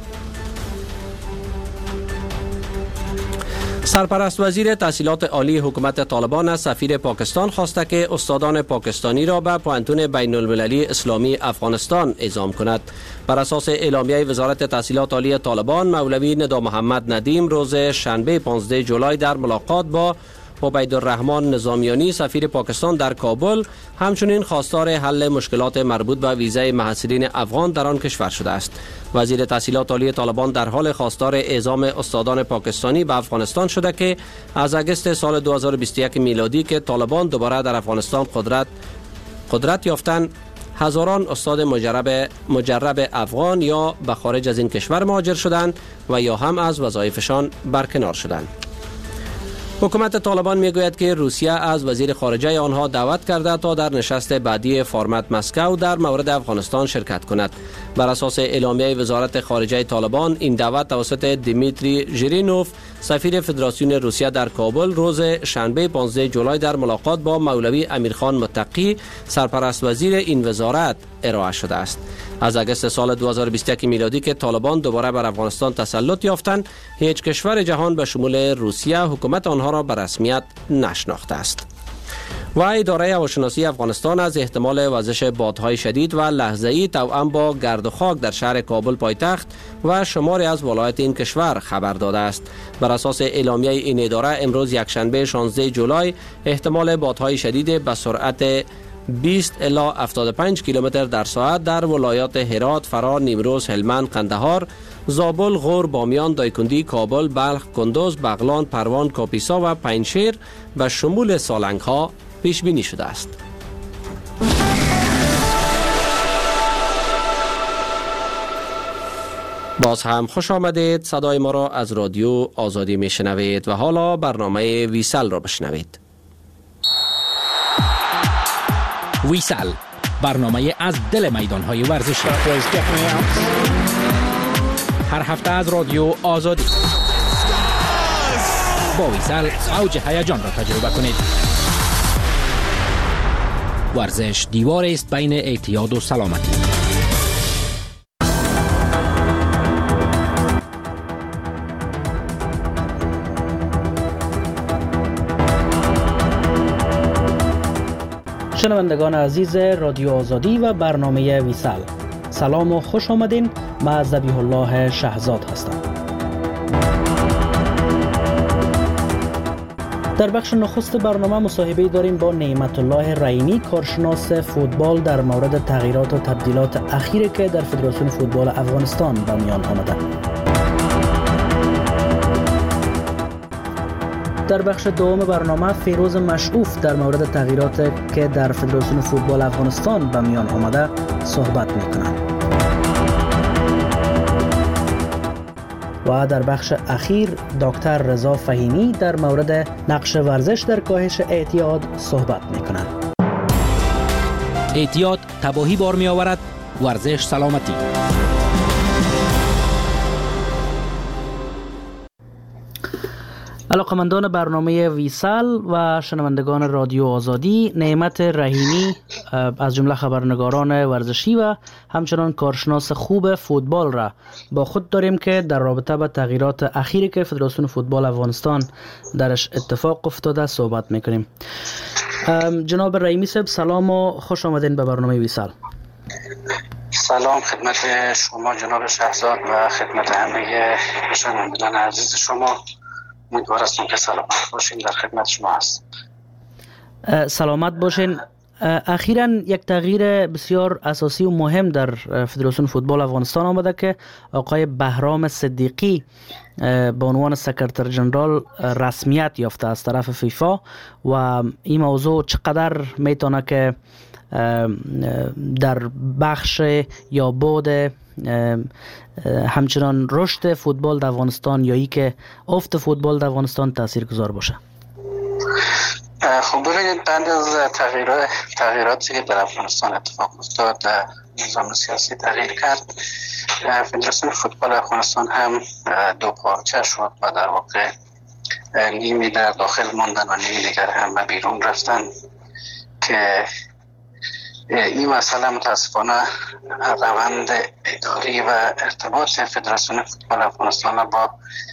سرپرست وزیر تحصیلات عالی حکومت طالبان از سفیر پاکستان خواسته که استادان پاکستانی را به پوهنتون بین المللی اسلامی افغانستان اعزام کند. بر اساس اعلامیه وزارت تحصیلات عالی طالبان، مولوی ندا محمد ندیم روز شنبه 15 جولای در ملاقات با عبیدالرحمن نظامیانی سفیر پاکستان در کابل همچنین خواستار حل مشکلات مربوط به ویزای محصلین افغان در آن کشور شده است. وزیر تحصیلات عالی طالبان در حال خواستار اعزام استادان پاکستانی به افغانستان شده که از اگست سال 2021 میلادی که طالبان دوباره در افغانستان قدرت یافتند، هزاران استاد مجرب افغان یا به خارج از این کشور مهاجر شدند و یا هم از وظایفشان برکنار شدند. حکومت طالبان میگوید که روسیه از وزیر خارجه آنها دعوت کرده تا در نشست بعدی فرمت مسکو در مورد افغانستان شرکت کند. بر اساس اعلامیه وزارت خارجه طالبان، این دعوت توسط دیمیتری ژیرینوف سفیر فدراسیون روسیه در کابل روز شنبه 15 جولای در ملاقات با مولوی امیرخان متقی سرپرست وزیر این وزارت ارائه شده است. از اگست سال 2021 میلادی که طالبان دوباره بر افغانستان تسلط یافتند، هیچ کشور جهان به شمول روسیه حکومت آنها را به رسمیت نشناخته است. و اداره هواشناسی افغانستان از احتمال وزش بادهای شدید و لحظه‌ای توأم با گرد و خاک در شهر کابل پایتخت و شماری از ولایات این کشور خبر داده است. بر اساس اعلامیه این اداره، امروز یکشنبه 16 جولای احتمال بادهای شدید به سرعت 20 الی 75 کیلومتر در ساعت در ولایات هرات، فرا، نیمروز، هلمند، قندهار، زابل، غور، بامیان، دایکندی، کابل، بلخ، کندوز، بغلان، پروان، کاپیسا و پنجشیر به شمول سالنگ ها پیش بینی شده است. باز هم خوش آمدید. صدای ما را از رادیو آزادی می شنوید و حالا برنامه ویسل را بشنوید. ویسل، برنامه از دل میدان‌های ورزشی. هر هفته از رادیو آزادی با ویسل اوج هیجان را تجربه کنید. ورزش دیواری است بین اعتیاد و سلامتی. شنوندگان عزیز رادیو آزادی و برنامه ویسل، سلام و خوش آمدین. من ذبیح الله شهزاد هستم. در بخش نخست برنامه مصاحبه داریم با نعمت الله رعینی، کارشناس فوتبال، در مورد تغییرات و تبدیلات اخیری که در فدراسیون فوتبال افغانستان به میان آمده. در بخش دوم برنامه فیروز مشعوف در مورد تغییراتی که در فدراسیون فوتبال افغانستان به میان آمده صحبت می‌کنند. و در بخش اخیر دکتر رضا فهیمی در مورد نقش ورزش در کاهش اعتیاد صحبت می‌کنند. اعتیاد تباهی بار می‌آورد ورزش سلامتی. علاقمندان برنامه ویسال و شنوندگان رادیو آزادی، نعمت رحیمی از جمله خبرنگاران ورزشی و همچنان کارشناس خوب فوتبال را با خود داریم که در رابطه با تغییرات اخیری که فدراسیون فوتبال افغانستان درش اتفاق افتاده صحبت میکنیم. جناب رحیمی صاحب، سلام و خوش آمدین به برنامه ویسال. سلام خدمت شما جناب شهزاد و خدمت همه شنوندگان عزیز شما. امیدوار هستم که سلامت باشین. در خدمت شما هست. سلامت باشین. اخیراً یک تغییر بسیار اساسی و مهم در فدراسیون فوتبال افغانستان آمده که آقای بهرام صدیقی به عنوان سکرتر جنرال رسمیت یافته از طرف فیفا و این موضوع چقدر میتونه که در بخش یا بعد همچنان رشد فوتبال در افغانستان یا ای که افت فوتبال در افغانستان تاثیرگذار باشه؟ خب ببینید، بعد از تغییراتی که در افغانستان اتفاق افتاد، نظام سیاسی تغییر کرد، فدراسیون فوتبال افغانستان هم دو پارچه شد و در واقع نیمی در داخل ماندن و نیمی دیگر هم بیرون رفتن که این مسئله متاسفانه روند اداری و ارتباط فدراسیون فوتبال افغانستان با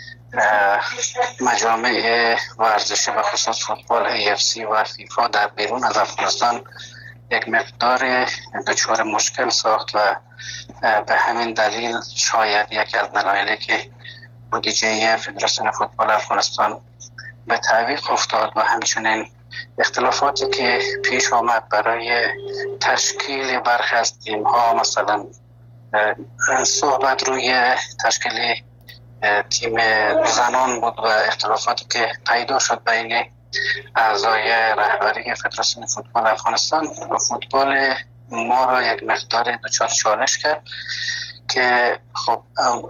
مجامع ورزشی و خصوص فوتبال AFC و فیفا در بیرون از افغانستان یک مقدار دچار مشکل ساخت و به همین دلیل شاید یک از دلایلی که بودجه فدراسیون فوتبال افغانستان به تعویق افتاد و همچنین اختلافاتی که پیش آمد برای تشکیل برخی از تیم ها، مثلا صحبت روی تشکیل تیم زنان بود و اختلافاتی که پیدا شد بین اعضای رهبری فدراسیون فوتبال افغانستان و فوتبال ما را یک مقدار دچار چالش کرد که خب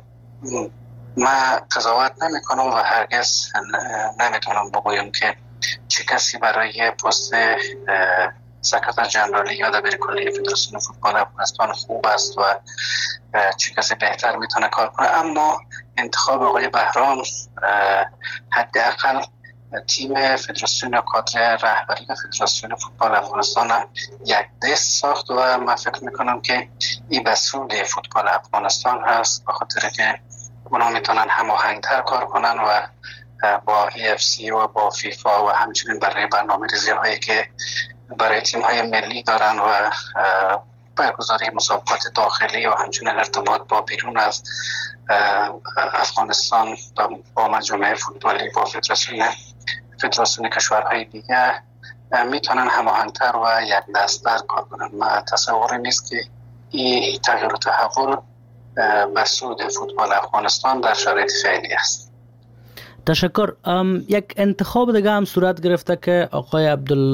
من قضاوت نمی کنم و هرگز نمیتونم بگویم که چه کسی برای پست سکرتر جنرالی یا دبیر کلی فدراسیون فوتبال افغانستان خوب است و چه کسی بهتر میتونه کار کنه، اما انتخاب آقای بهرام حداقل تیم فدراسیون کادر رهبری فدراسیون فوتبال افغانستان یک دست ساخت و من فکر میکنم که این به سود فوتبال افغانستان هست، به خاطر که اونا میتونن هماهنگتر کار کنن و با AFC و با فیفا و همچنین برای برنامه‌ریزی هایی که برای تیم های ملی دارن و برگزاری مسابقات داخلی و همچنین ارتباط با بیرون از افغانستان با مجامع فوتبالی با فدراسیون کشورهای دیگه میتونن هماهنگتر و یک دست‌تر کار کنن. من تصوری نیست که این تغییر و تحول به سود فوتبال افغانستان در شرایط فعلی است. تشکر. یک انتخاب دیگه هم صورت گرفته که آقای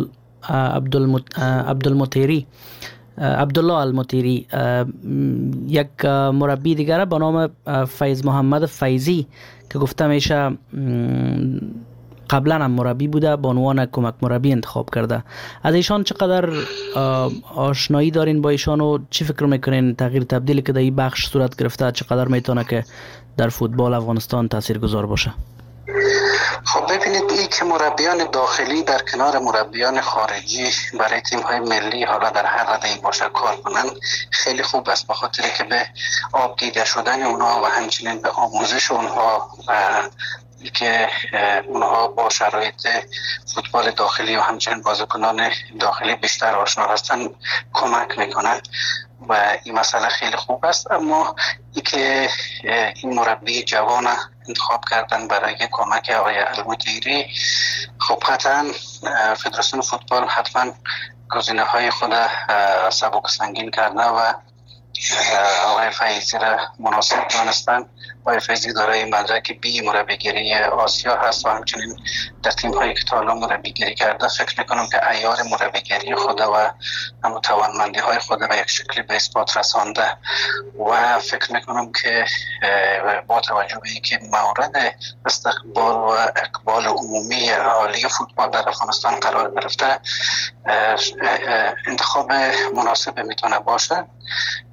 عبدالله المطیری یک مربی دیگر به نام فیض محمد فیضی که گفته میشه قبلا هم مربی بوده به عنوان کمک مربی انتخاب کرده. از ایشان چقدر آشنایی دارین با ایشان و چی فکر میکنین تغییر تبدیلی که در این بخش صورت گرفته چقدر میتونه که در فوتبال افغانستان تاثیرگذار باشه؟ خب ببینید، این که مربیان داخلی در کنار مربیان خارجی برای تیم های ملی حالا در هر رده‌ای باشه کار کنن خیلی خوب است، به خاطر که به آب دیده شدن اونها و همچنین به آموزش اونها که اونها با شرایط فوتبال داخلی و همچنین بازیکنان داخلی بیشتر آشنا هستن کمک میکنن و این مسئله خیلی خوب است. اما ای که این مربی جوان انتخاب کردن برای کمک آقای المطیری، خب قطعا فدراسیون فوتبال حتما گزینه های خود سبک سنگین کرده و آقای فیضی را مناسب دانستن. آقای فیضی دارای مدرک بی مربیگری آسیا هست و همچنین در تیم هایی که تا حالا مربیگری کرده فکر میکنم که عیار مربیگری خود و توانمندی های خود و یک شکلی به اثبات رسانده و فکر میکنم که با توجه به اینکه مورد استقبال و اقبال عمومی عالی فوتبال در افغانستان قرار گرفته انتخاب مناسب میتونه باشه.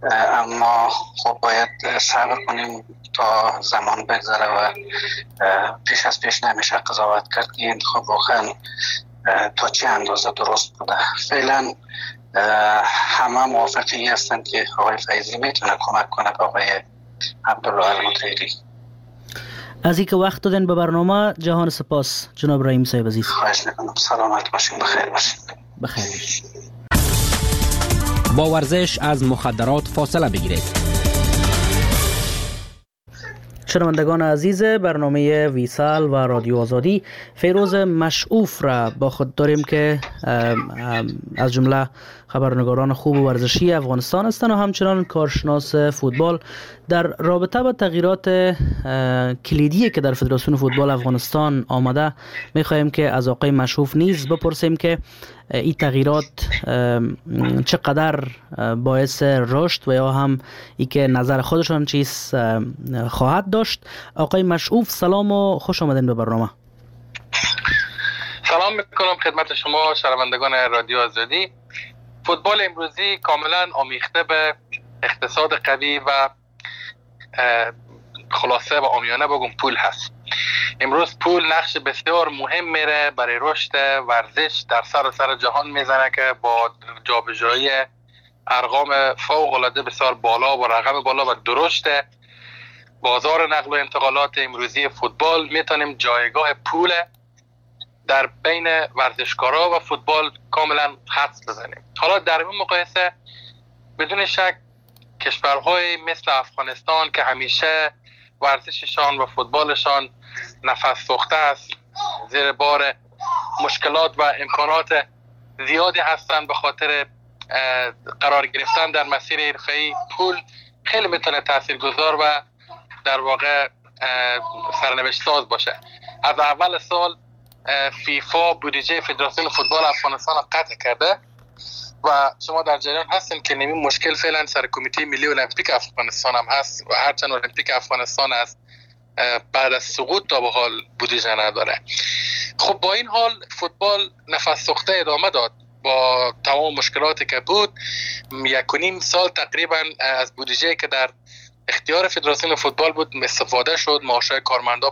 اما خب باید صبر کنیم تا زمان بگذره و پیش از پیش نمیشه قضاوت کرد که انتخاب واقعا تا چه اندازه درست بوده. فعلا همه موافقی هستند که آقای فیضی میتونه کمک کنه به آقای عبدالله المطهری. از اینکه وقت دادن به برنامه جهان سپاس جناب رحیم صاحب عزیز. خواهش میکنم. سلامت باشین، بخیر باشین. بخیر باشین. با ورزش از مخدرات فاصله بگیرید. شنوندگان عزیز برنامه ویسال و رادیو آزادی، فیروز مشعوف را با خود داریم که از جمله خبرنگاران خوب و ورزشی افغانستان هستند و همچنان کارشناس فوتبال. در رابطه با تغییرات کلیدی که در فدراسیون فوتبال افغانستان آمده می‌خواهیم که از آقای مشعوف نیز بپرسیم که این تغییرات چقدر باعث رشد و یا هم ای که نظر خودشان چیز خواهد داشت. آقای مشعوف سلام و خوش آمدین به برنامه. سلام میکنم خدمت شما شنوندگان رادیو آزادی. فوتبال امروزی کاملا آمیخته به اقتصاد قوی و خلاصه و عامیانه بگم پول هست. امروز پول نقش بسیار مهم میره برای رشد ورزش در سر جهان میزنه که با جابجایی ارقام فوق العاده بسیار بالا و رقم بالا و درشت بازار نقل و انتقالات امروزی فوتبال میتونیم جایگاه پول در بین ورزشکارا و فوتبال کاملا حدس بزنیم. حالا در این مقایسه بدون شک کشورهای مثل افغانستان که همیشه ورزششان و فوتبالشان نفس سوخته است، زیر بار مشکلات و امکانات زیادی هستند، به خاطر قرار گرفتن در مسیر حرفه‌ای پول خیلی میتونه تاثیرگذار و در واقع سرنوشت ساز باشه. از اول سال فیفا بودجه فدراسیون فوتبال افغانستان قطع کرده و شما در جریان هستین که نمی مشکل فعلا سر کمیته ملی المپیک افغانستان هم هست و هرچند المپیک افغانستان است بعد از سقوط تا به حال بودجه نداره. خب با این حال فوتبال نفس سوخته ادامه داد با تمام مشکلاتی که بود. 1.5 سال تقریبا از بودجه که در اختیار فدراسیون فوتبال بود استفاده شد، معاشهای کارمندا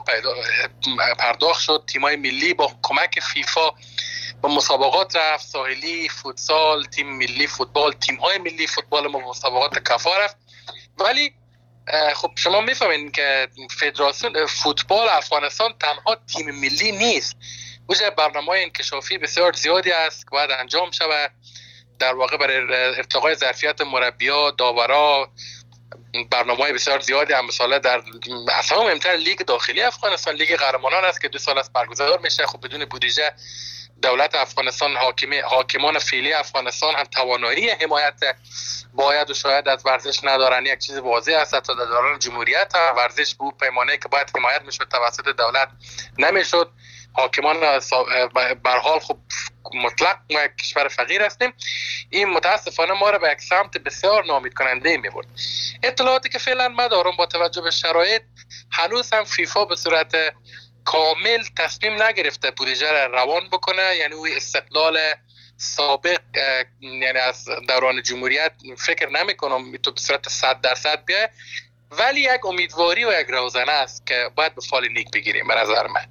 پرداخت شد، تیمای ملی با کمک فیفا با مسابقات رفت، ساحلی، فوتسال، تیم ملی فوتبال، تیم‌های ملی فوتبال ما مسابقات کفا رفت. ولی خب شما میفهمین که فدراسیون فوتبال افغانستان تنها تیم ملی نیست. وجه برنامه‌های انکشافی بسیار زیادی است که باید انجام شود در واقع برای ارتقای ظرفیت مربی‌ها، داورا. برنامه‌های بسیار زیادی هم مثلا در اصلا مهمتر لیگ داخلی افغانستان لیگ قهرمانان است که 2 سال است برگزار میشه. خب بدون بودجه دولت افغانستان حاکمان فعلی افغانستان هم توانایی حمایت باید و شاید از ورزش ندارن. یک چیز واضح است تا در دوران جمهوریت ورزش بود پیمانه که باید حمایت میشد توسط دولت نمیشد. حاکمان به هر حال خب مطلق ما یک کشور فقیر هستیم. این متاسفانه ما را به یک سمت بسیار ناامید کننده میبرد. اطلاعاتی که فعلا ما دارم با توجه به شرایط هنوز هم فیفا به صورت کامل تصمیم نگرفته بودجه را روان بکنه، یعنی او استقلال سابق یعنی از دوران جمهوریت فکر نمی کنم تو به صورت 100% بیه، ولی یک امیدواری و یک روزنه است که باید به فال نیک بگیریم به نظر من.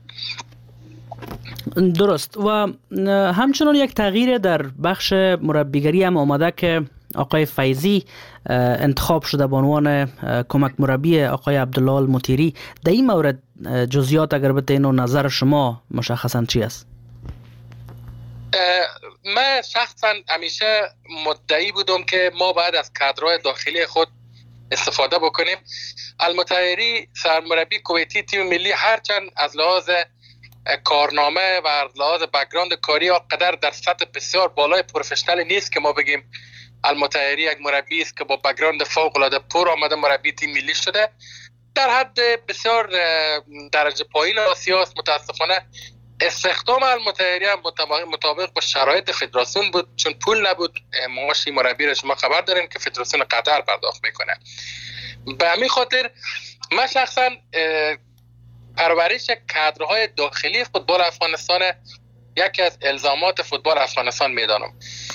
درست. و همچنان یک تغییر در بخش مربیگری هم آمده که آقای فیضی انتخاب شده به عنوان کمک مربی آقای عبدالله المطهری. در این مورد جزئیات اگر بتین و نظر شما مشخصا چی است؟ من شخصا همیشه مدعی بودم که ما باید از کادرهای داخلی خود استفاده بکنیم. المطهری سرمربی کویتی تیم ملی هرچند از لحاظ کارنامه و لحاظ بک‌گراند کاری قدر در سطح بسیار بالای پروفشنال نیست که ما بگیم المطهری یک مربی است که با بک‌گراند فوق العاده پر آمده مربی تیم ملی شده. در حد بسیار درجه پایین آسیا است. متاسفانه استخدام المطهری هم مطابق با شرایط فدراسیون بود، چون پول نبود. معاش مربی را شما خبر دارین که فدراسیون قطر پرداخت میکنه. به همین خاطر من شخصا پرورش کادرهای داخلی فوتبال افغانستان یکی از الزامات فوتبال افغانستان میدانم.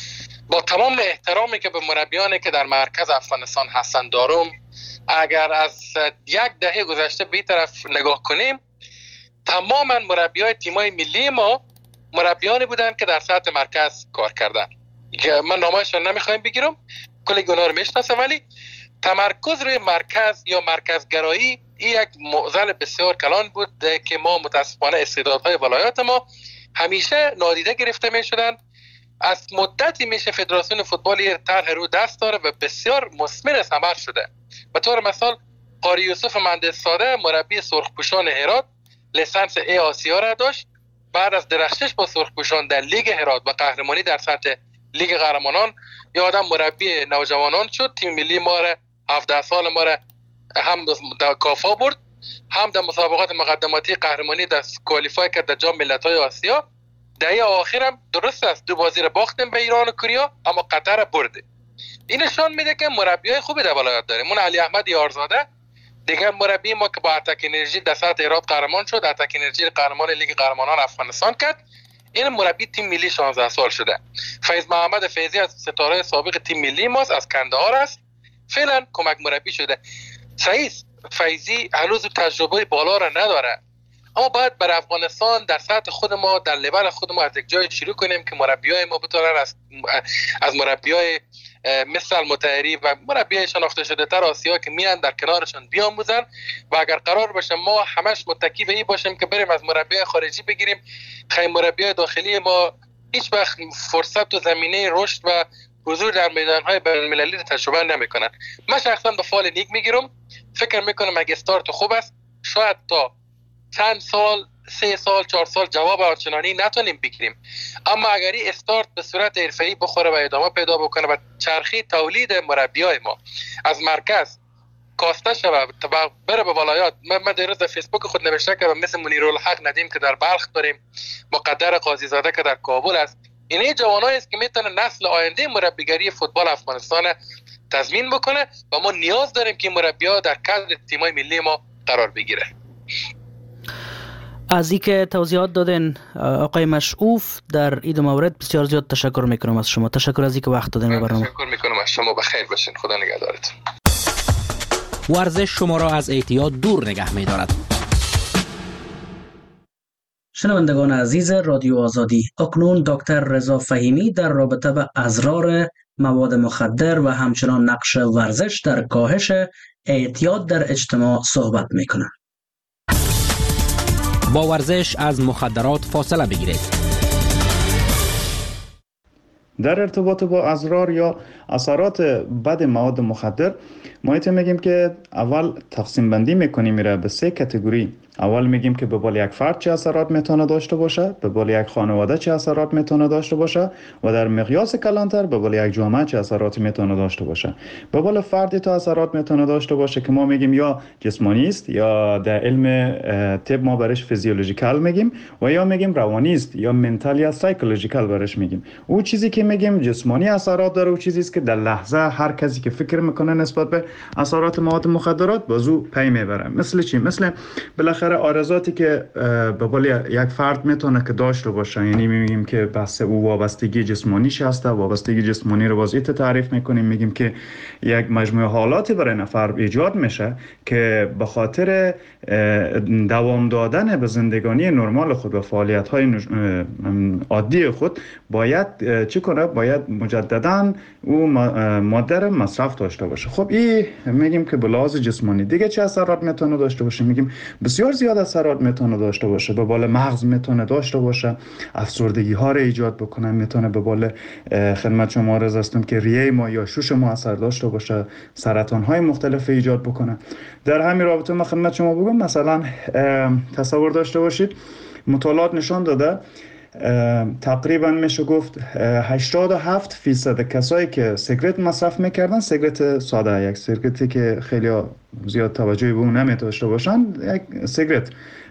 با تمام احترامی که به مربیانی که در مرکز افغانستان هستند دارم، اگر از یک دهه گذشته به طرف نگاه کنیم، تماما مربیای تیمای ملی ما مربیانی بودند که در سطح مرکز کار کردن. من نامه‌شون نمیخوایم بگیرم، کلی گناه رو میشناسم، ولی تمرکز روی مرکز یا مرکزگرایی این یک معضل بسیار کلان بود که ما متاسفانه استعدادهای ولایات ما همیشه نادیده گرفته میشدن. از مدتی میشه فدراسیون فوتبال طرح رو دست داره و بسیار مثمر ثمر شده. به طور مثال قاری یوسف مهندس ساده مربی سرخپوشان هرات لیسانس ای آسیا را داشت. بعد از درخشش با سرخپوشان در لیگ هرات و قهرمانی در سطح لیگ قهرمانان یا آدم مربی نوجوانان شد. تیم ملی ما را 17 سال ما را هم در کافا برد، هم در مسابقات مقدماتی قهرمانی در کوالیفای کرد در جام ملت‌های آسیا. دهه آخرم درست است 2 بازی را باختیم به ایران و کوریا، اما قطر برده. این نشان میده که مربیای خوبی در ولایت داریم. من علی احمد یارزاده دیگه مربی ما که با اتک انرژی در سطح هرات قهرمان شد، اتک انرژی قهرمان لیگ قهرمانان افغانستان کرد. این مربی تیم ملی 16 سال شده. فیض محمد فیضی از ستاره سابق تیم ملی ماست، از کندهار است، فعلا کمک مربی شده. صحیح فیضی هنوز تجربه بالا را نداره، اما باید بر افغانستان در سطح خود ما، در لول خود ما از یک جای شروع کنیم که مربیای ما بتونن از مربیای مثل المطهری و مربیای شناخته شده تر آسیا که میان در کنارشان بیاموزن. و اگر قرار باشه ما همش متکی به این باشیم که بریم از مربیای خارجی بگیریم، خیلی مربیای داخلی ما هیچ وقت فرصت و زمینه رشد و حضور در میدان‌های بین‌المللی تجربه نمی‌کنن. من شخصا به فال نیک میگیرم، فکر میکنم اگه استارت خوب است شاید تا چند سال 3 سال 4 سال جواب آنچنانی نتونیم بگیریم، اما اگر این استارت به صورت حرفه‌ای بخوره و ادامه پیدا بکنه و چرخی تولید مربیای ما از مرکز کاسته شود و بره به ولایات. من دیروز در فیسبوک خود نوشته که مثل منیرالحق ندیم که در بلخ داریم، مقدر قاضی زاده که در کابل است، این جوانایی است که میتونه نسل آینده مربیگری فوتبال افغانستان تضمین بکنه و ما نیاز داریم که مربی‌ها در کادر تیم‌های ملی ما قرار بگیره. از اینکه توضیحات دادین آقای مشعوف در این مورد بسیار زیاد تشکر میکنم از شما. تشکر از اینکه وقت دادین به برنامه. تشکر میکنم از شما. بخیر باشین. خدا نگهدارتون. ورزش شما را از اعتیاد دور نگه می‌دارد. شنوندگان عزیز رادیو آزادی، اکنون دکتر رضا فهیمی در رابطه با اضرار مواد مخدر و همچنان نقش ورزش در کاهش اعتیاد در اجتماع صحبت میکنند. با ورزش از مخدرات فاصله بگیرید. در ارتباط با اضرار یا اثرات بد مواد مخدر ما میگیم که اول تقسیم بندی میکنیم میره به 3 کاتگوری. اول میگیم که به بال یک فرد چه اثرات میتونه داشته باشه، به بال یک خانواده چه اثرات میتونه داشته باشه و در مقیاس کلانتر به بال یک جامعه چه اثرات میتونه داشته باشه. به بال فردی تا اثرات میتونه داشته باشه که ما میگیم یا جسمانی است یا در علم طب ما برش فیزیولوژیکال میگیم و یا میگیم روانی است یا منتال یا سایکولوژیکال برش میگیم. او چیزی که میگیم جسمانی اثرات داره او چیزی است که در لحظه هر کسی که فکر میکنه نسبت به اثرات مواد مخدرات بازو پی میبره. مثل چی؟ مثل بالاخره آرزاتی که به قول یک فرد میتونه که داشته باشه، یعنی میگیم که بحث او وابستگی جسمانیش هسته. وابستگی جسمانی رو واسه تعریف میکنیم، میگیم که یک مجموعه حالاتی برای نفر ایجاد میشه که به خاطر دوام دادن به زندگانی نرمال خود و فعالیت های عادی خود باید چی کنه؟ باید مجددا او ماده رو مصرف داشته باشه. خب این میگیم که به لحاظ جسمانی. دیگه چه اثرات میتونه داشته باشه؟ میگیم بسیار زیاد اثرات میتونه داشته باشه. به بال مغز میتونه داشته باشه، افسردگی ها رو ایجاد بکنه، میتونه به بال خدمت شما عرض هستم که ریه ما یا شوش ما اثر داشته باشه، سرطان های مختلف ایجاد بکنه. در همین رابطه من خدمت شما بگم مثلا تصور داشته باشید مطالعات نشان داده تقریبا میشه گفت 87% کسایی که سیگرت مصرف میکردن، سیگرت ساده، یک سیگرتی که خیلی زیاد توجهی به اون نمیداشته باشن، یک سیگرت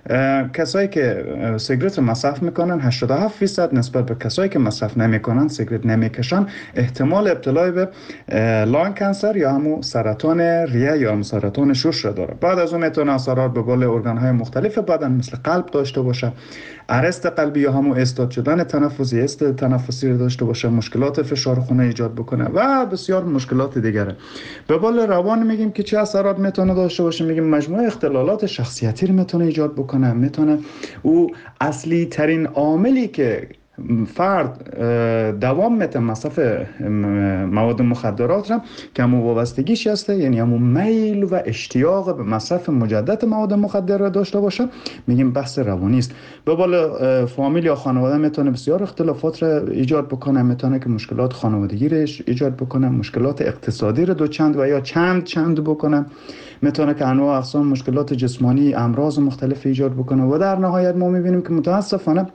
کسایی که سیگارت مصرف میکنن 87% نسبت به کسایی که مصرف نمیکنن، سیگارت نمیکشن، احتمال ابتلا به لان کانسر یا همون سرطان ریه یا هم سرطان شش را داره. بعد از اون میتونه اثرات به بالا ارگان‌های مختلف بدن مثل قلب داشته باشه، ارست قلبی یا همون استاد شدن تنفسی، تنفسی رو داشته باشه، مشکلات فشار خون ایجاد بکنه و بسیار مشکلات دیگره. به بالا روان میگیم که چه اثرات میتونه داشته باشه، میگیم مجموعه اختلالات شخصیتی رو میتونه ایجاد بکنه. میتونه او اصلی ترین عاملی که فرد دوام میته مصرف مواد مخدرات را که همون وابستگیش هسته، یعنی همون میل و اشتیاق به مصرف مجدد مواد مخدر را داشته باشه، میگیم بحث روانی است. به بالا فامیل یا خانواده میتونه بسیار اختلافات را ایجاد بکنه، میتونه که مشکلات خانوادگی را ایجاد بکنه، مشکلات اقتصادی را دو چند و یا چند بکنه، میتونه که انواع اقسام مشکلات جسمانی، امراض مختلف ایجاد بکنه و در نهایت ما میبینیم که متاسفانه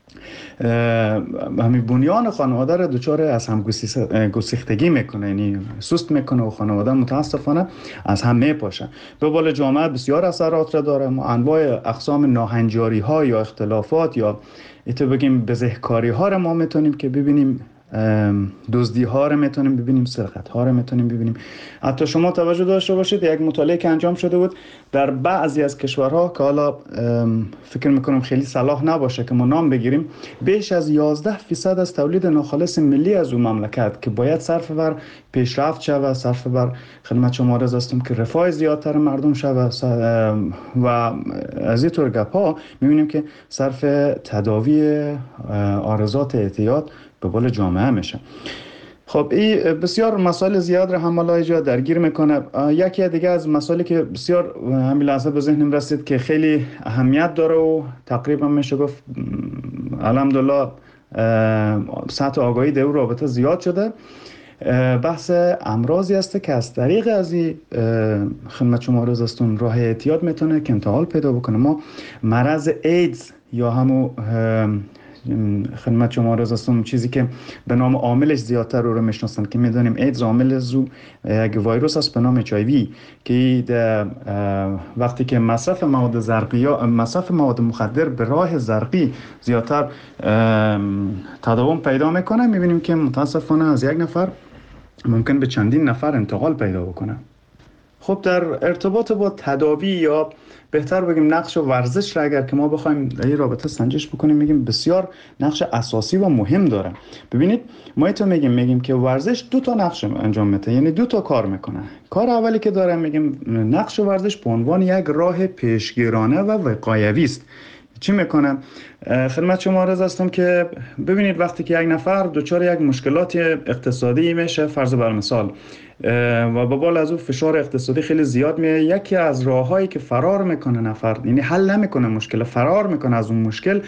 همین بنیان خانواده را دچار از هم گسیختگی میکنه، یعنی سست میکنه و خانواده متاسفانه از هم میپاشه. به بالا جامعه بسیار اثرات را داره. ما انواع اقسام ناهنجاری ها یا اختلافات یا بگیم بزهکاری ها را ما میتونیم که ببینیم، دزدی ها رو میتونیم ببینیم، سرقت ها رو میتونیم ببینیم. حتی شما توجه داشته باشید یک مطالعه که انجام شده بود در بعضی از کشورها که حالا فکر میکنم خیلی صلاح نباشه که ما نام بگیریم، بیش از 11% از تولید ناخالص ملی از اون مملکت که باید صرف بر پیشرفت شود، صرف بر خدمت شما عرض هستم که رفاه زیادتر مردم شود و از این طور گپ ها میبینیم که صرف تداوی عارضات اعتیاد به بالا جامعه میشه. خب این بسیار مسائل زیاد را هم اینجا درگیر میکنه. یکی دیگه از مسائلی که بسیار همین لحظه به ذهنم رسید که خیلی اهمیت داره و تقریبا میشه گفت الحمدلله سطح آگاهی در رابطه زیاد شده، بحث امراضی است که از طریق از این خدمت شما عرض هستم راه اعتیاد میتونه که انتقال پیدا بکنه. ما مرض ایدز یا همون خدمت شما عرض هستم چیزی که به نام عاملش زیادتر رو میشناسن که میدونیم ایدز عامل زو یک ویروس است به نام HIV که وقتی که مصرف مواد زرقی یا مصرف مواد مخدر به راه زرقی زیادتر تداوم پیدا میکنه، میبینیم که متاسفانه از یک نفر ممکن به چندین نفر انتقال پیدا بکنه. خب در ارتباط با تداوی یا بهتر بگیم نقش ورزش را اگر که ما بخوایم در این رابطه سنجش بکنیم، میگیم بسیار نقش اساسی و مهم داره. ببینید ما ایتو میگیم که ورزش دو تا نقش انجام میده، یعنی دو تا کار میکنه. کار اولی که داره میگیم نقش ورزش به عنوان یک راه پیشگیرانه و وقایوی است. چی میکنه؟ خدمت شما عرض هستم که ببینید وقتی که یک نفر دچار یک مشکلات اقتصادی میشه، فرض بر مثال، و به بالا از اون فشار اقتصادی خیلی زیاد میه، یکی از راههایی که فرار میکنه نفر، یعنی حل نمیکنه مشکل، فرار میکنه از اون مشکل،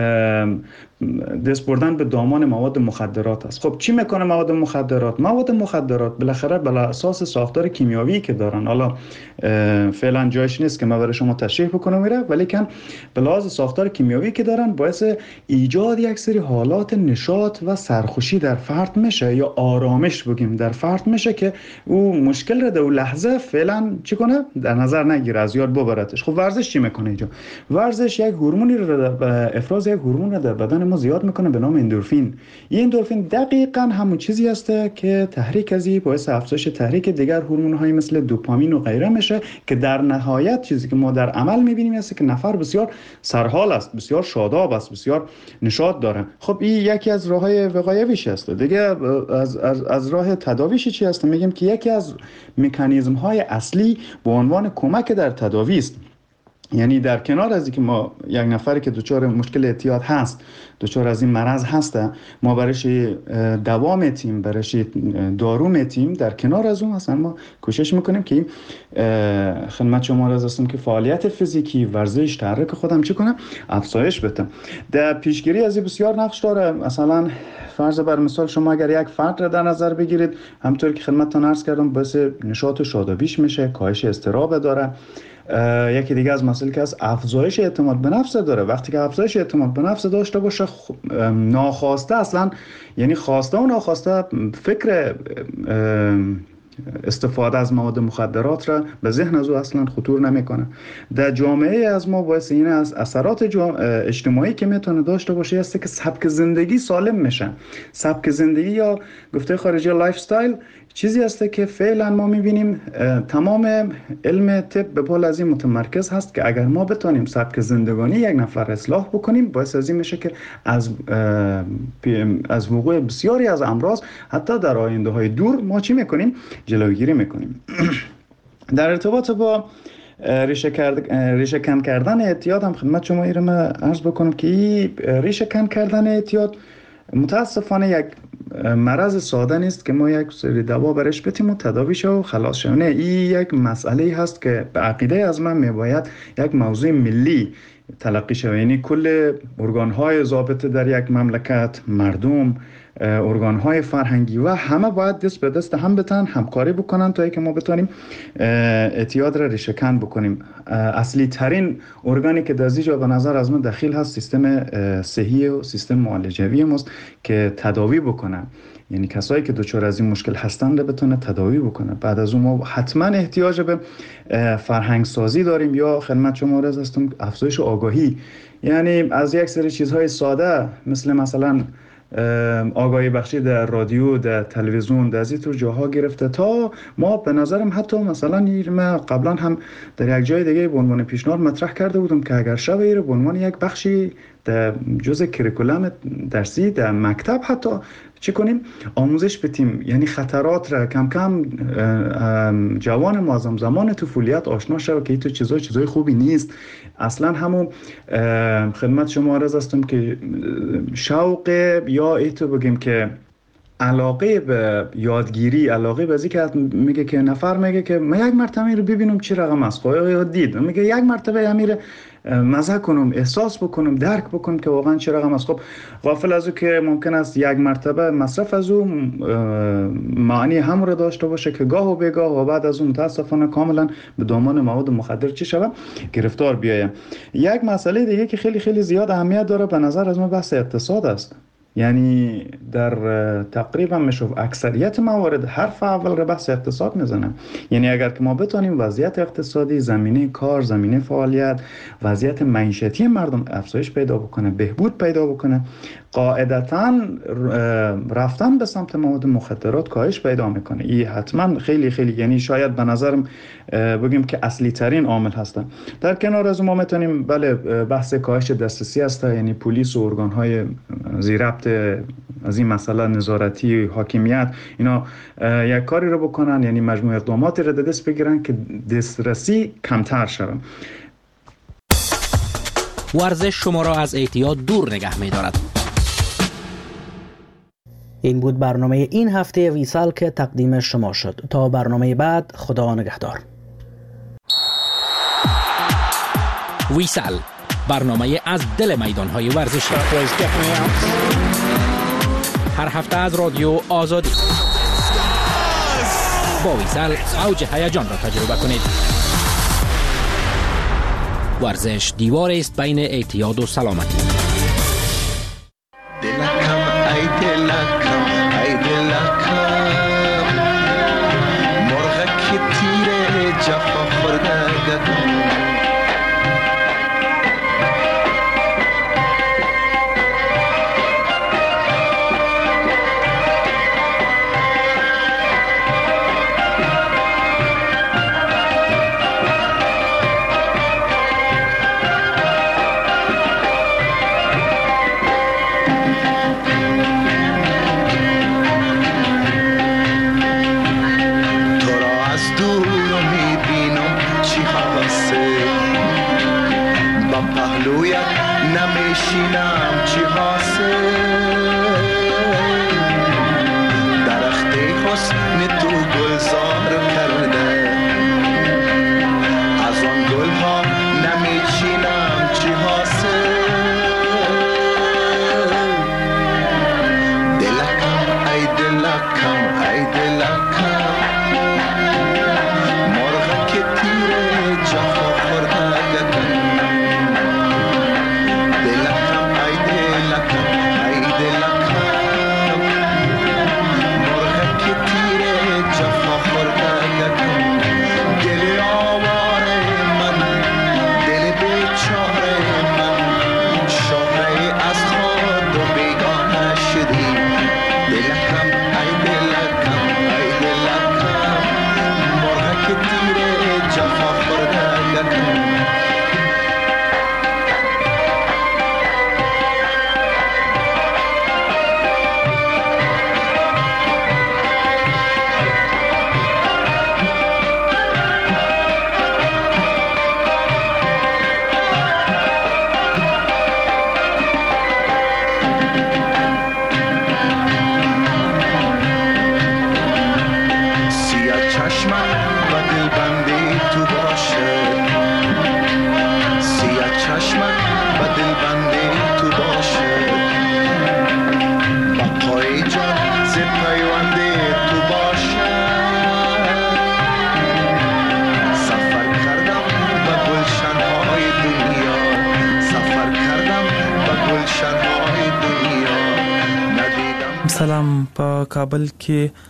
دست بردن به دامان مواد مخدرات است. خب چی میکنه مواد مخدرات؟ مواد مخدرات بالاخره بر اساس ساختار کیمیاوی که دارن، حالا فعلا جایش نیست که من برای شما تشریح بکنم میره، ولی کن به لحاظ ساختار کیمیاوی که دارن باعث ایجاد یک سری حالات نشاط و سرخوشی در فرد میشه یا آرامش بگیم در فرد میشه که او مشکل رو در اون لحظه فعلا چی کنه؟ در نظر نگیره، از یاد ببرتش. خب ورزش چی میکنه اینجا؟ ورزش یک هورمونی رو افراز یک هورمون رو در بدن ما زیاد میکنه به نام اندورفین. این اندورفین دقیقاً همون چیزی است که تحریک ازی باعث افزایش تحریک دیگر هورمون‌های مثل دوپامین و غیره میشه که در نهایت چیزی که ما در عمل میبینیم است که نفر بسیار سرحال است، بسیار شاداب است، بسیار نشاط داره. خب این یکی از راههای وقایویش است. دیگه از راه تداویش چی است؟ میگیم که یکی از مکانیزم‌های اصلی به عنوان کمک در تداوی است. یعنی در کنار از اینکه ما یک نفری که دچار مشکل اعتیاد هست، دچار از این مرض هسته، ما برایش دوا میتیم، برایش دارو میتیم، در کنار از اون اصلا ما کوشش میکنیم که خدمت شما عرض هستم که فعالیت فیزیکی، ورزش، تحرک خودم چی کنم؟ افزایش بدم. در پیشگیری از این بسیار نقش داره. مثلا فرض بر مثال شما اگر یک فرد را در نظر بگیرید، همونطور که خدمتتون عرض کردم باعث نشاط و شادابیش میشه، کاهش اضطراب داره. یکی دیگه از مسائل که از افزایش اعتماد به نفس داره. وقتی که افزایش اعتماد به نفس داشته باشه، ناخواسته اصلا، یعنی خواسته و ناخواسته فکر استفاده از مواد مخدرات را به ذهن از او اصلا خطور نمیکنه. در جامعه از ما باعث این از اثرات اجتماعی که میتونه داشته باشه است که سبک زندگی سالم میشه. سبک زندگی یا گفته خارجی لایف استایل چیزی است که فعلا ما میبینیم تمام علم طب به پال از این متمرکز هست که اگر ما بتونیم سبک زندگانی یک نفر اصلاح بکنیم باعث از این میشه که از وقوع بسیاری از امراض حتی در آینده های دور ما چی میکنیم؟ جلوگیری میکنیم. در ارتباط با ریشه کن کردن اعتیاد هم خدمت شما ایرم عرض بکنم که ریشه کن کردن اعتیاد متاسفانه یک مرض ساده نیست که ما یک سری دوا برش بتیم و تداوی شو و خلاص شو. نه، این یک مسئله هست که به عقیده از من میباید یک موضوع ملی تلقی شود. یعنی کل ارگان‌های ضابطه در یک مملکت، مردم، ارگان‌های فرهنگی و همه باید دست به دست هم بتن، همکاری بکنن تا اینکه ما بتونیم اعتیاد را ریشه کن بکنیم. اصلی ترین ارگانی که در اینجا به نظر از من دخیل هست سیستم صحی و سیستم معالجوی ماست که تداوی بکنه. یعنی کسایی که دچار از این مشکل هستند بتونه تداوی بکنه. بعد از اون ما حتما احتیاج به فرهنگ سازی داریم یا خدمت شما عرض هستم افزایش آگاهی. یعنی از یک سری چیزهای ساده مثلا آگاهی بخشی در رادیو، در تلویزیون، در این طور جاها گرفته تا ما به نظرم حتی مثلا ما قبلا هم در یک جای دیگه به عنوان پیشنهاد مطرح کرده بودم که اگر شب ایره به عنوان یک بخشی در جزء کریکولم درسی در مکتب حتی چی کنیم؟ آموزش بدیم. یعنی خطرات را کم کم جوان معظم زمان طفولیت آشنا شود که این چیزای خوبی نیست. اصلا همون خدمت شما عرض هستم که شوق یا ایتو بگیم که علاقه به یادگیری، علاقه به ذکر میگه که نفر میگه که من یک مرتبه رو ببینم چی رقم است، یا دید میگه یک مرتبه امیر مزه کنم، احساس بکنم، درک بکنم که واقعا چه رقم است. خب غافل از او که ممکن است یک مرتبه مصرف از او معنی هم رو داشته باشه که گاه و بیگاه و بعد از اون متاسفانه کاملا به دامان مواد مخدر چی شود گرفتار بیایم. یک مسئله دیگه که خیلی خیلی زیاد اهمیت داره به نظر از من بحث اقتصاد است. یعنی در تقریبا میشه اکثریت موارد حرف اول رو بحث اقتصاد میزنه. یعنی اگر که ما بتونیم وضعیت اقتصادی، زمینه کار، زمینه فعالیت، وضعیت معیشتی مردم افزایش پیدا بکنه، بهبود پیدا بکنه، قاعدتاً رفتن به سمت مواد مخدرات کاهش پیدا میکنه. این حتما خیلی خیلی یعنی شاید به نظرم بگیم که اصلی ترین عامل هستن. در کنار از ما میتونیم بله بحث کاهش دسترسی است، یعنی پلیس و ارگان‌های زیربط از این مسئله نظارتی حاکمیت اینا یک کاری رو بکنن، یعنی مجموعه اقداماتی رو دست بگیرن که دسترسی کمتر شود. ورزش شما را از اعتیاد دور نگه می‌دارد. این بود برنامه این هفته ویسال که تقدیم شما شد. تا برنامه بعد خدا نگهدار. ویسال، برنامه از دل میدان‌های ورزشی. هر هفته از رادیو آزادی. با ویسال اوج هیجان را تجربه کنید. ورزش دیوار است بین اعتیاد و سلامتی. دلکم ای دلکم ای دلکم، مرغ که تیر جفا خورده گدم. په کابل کې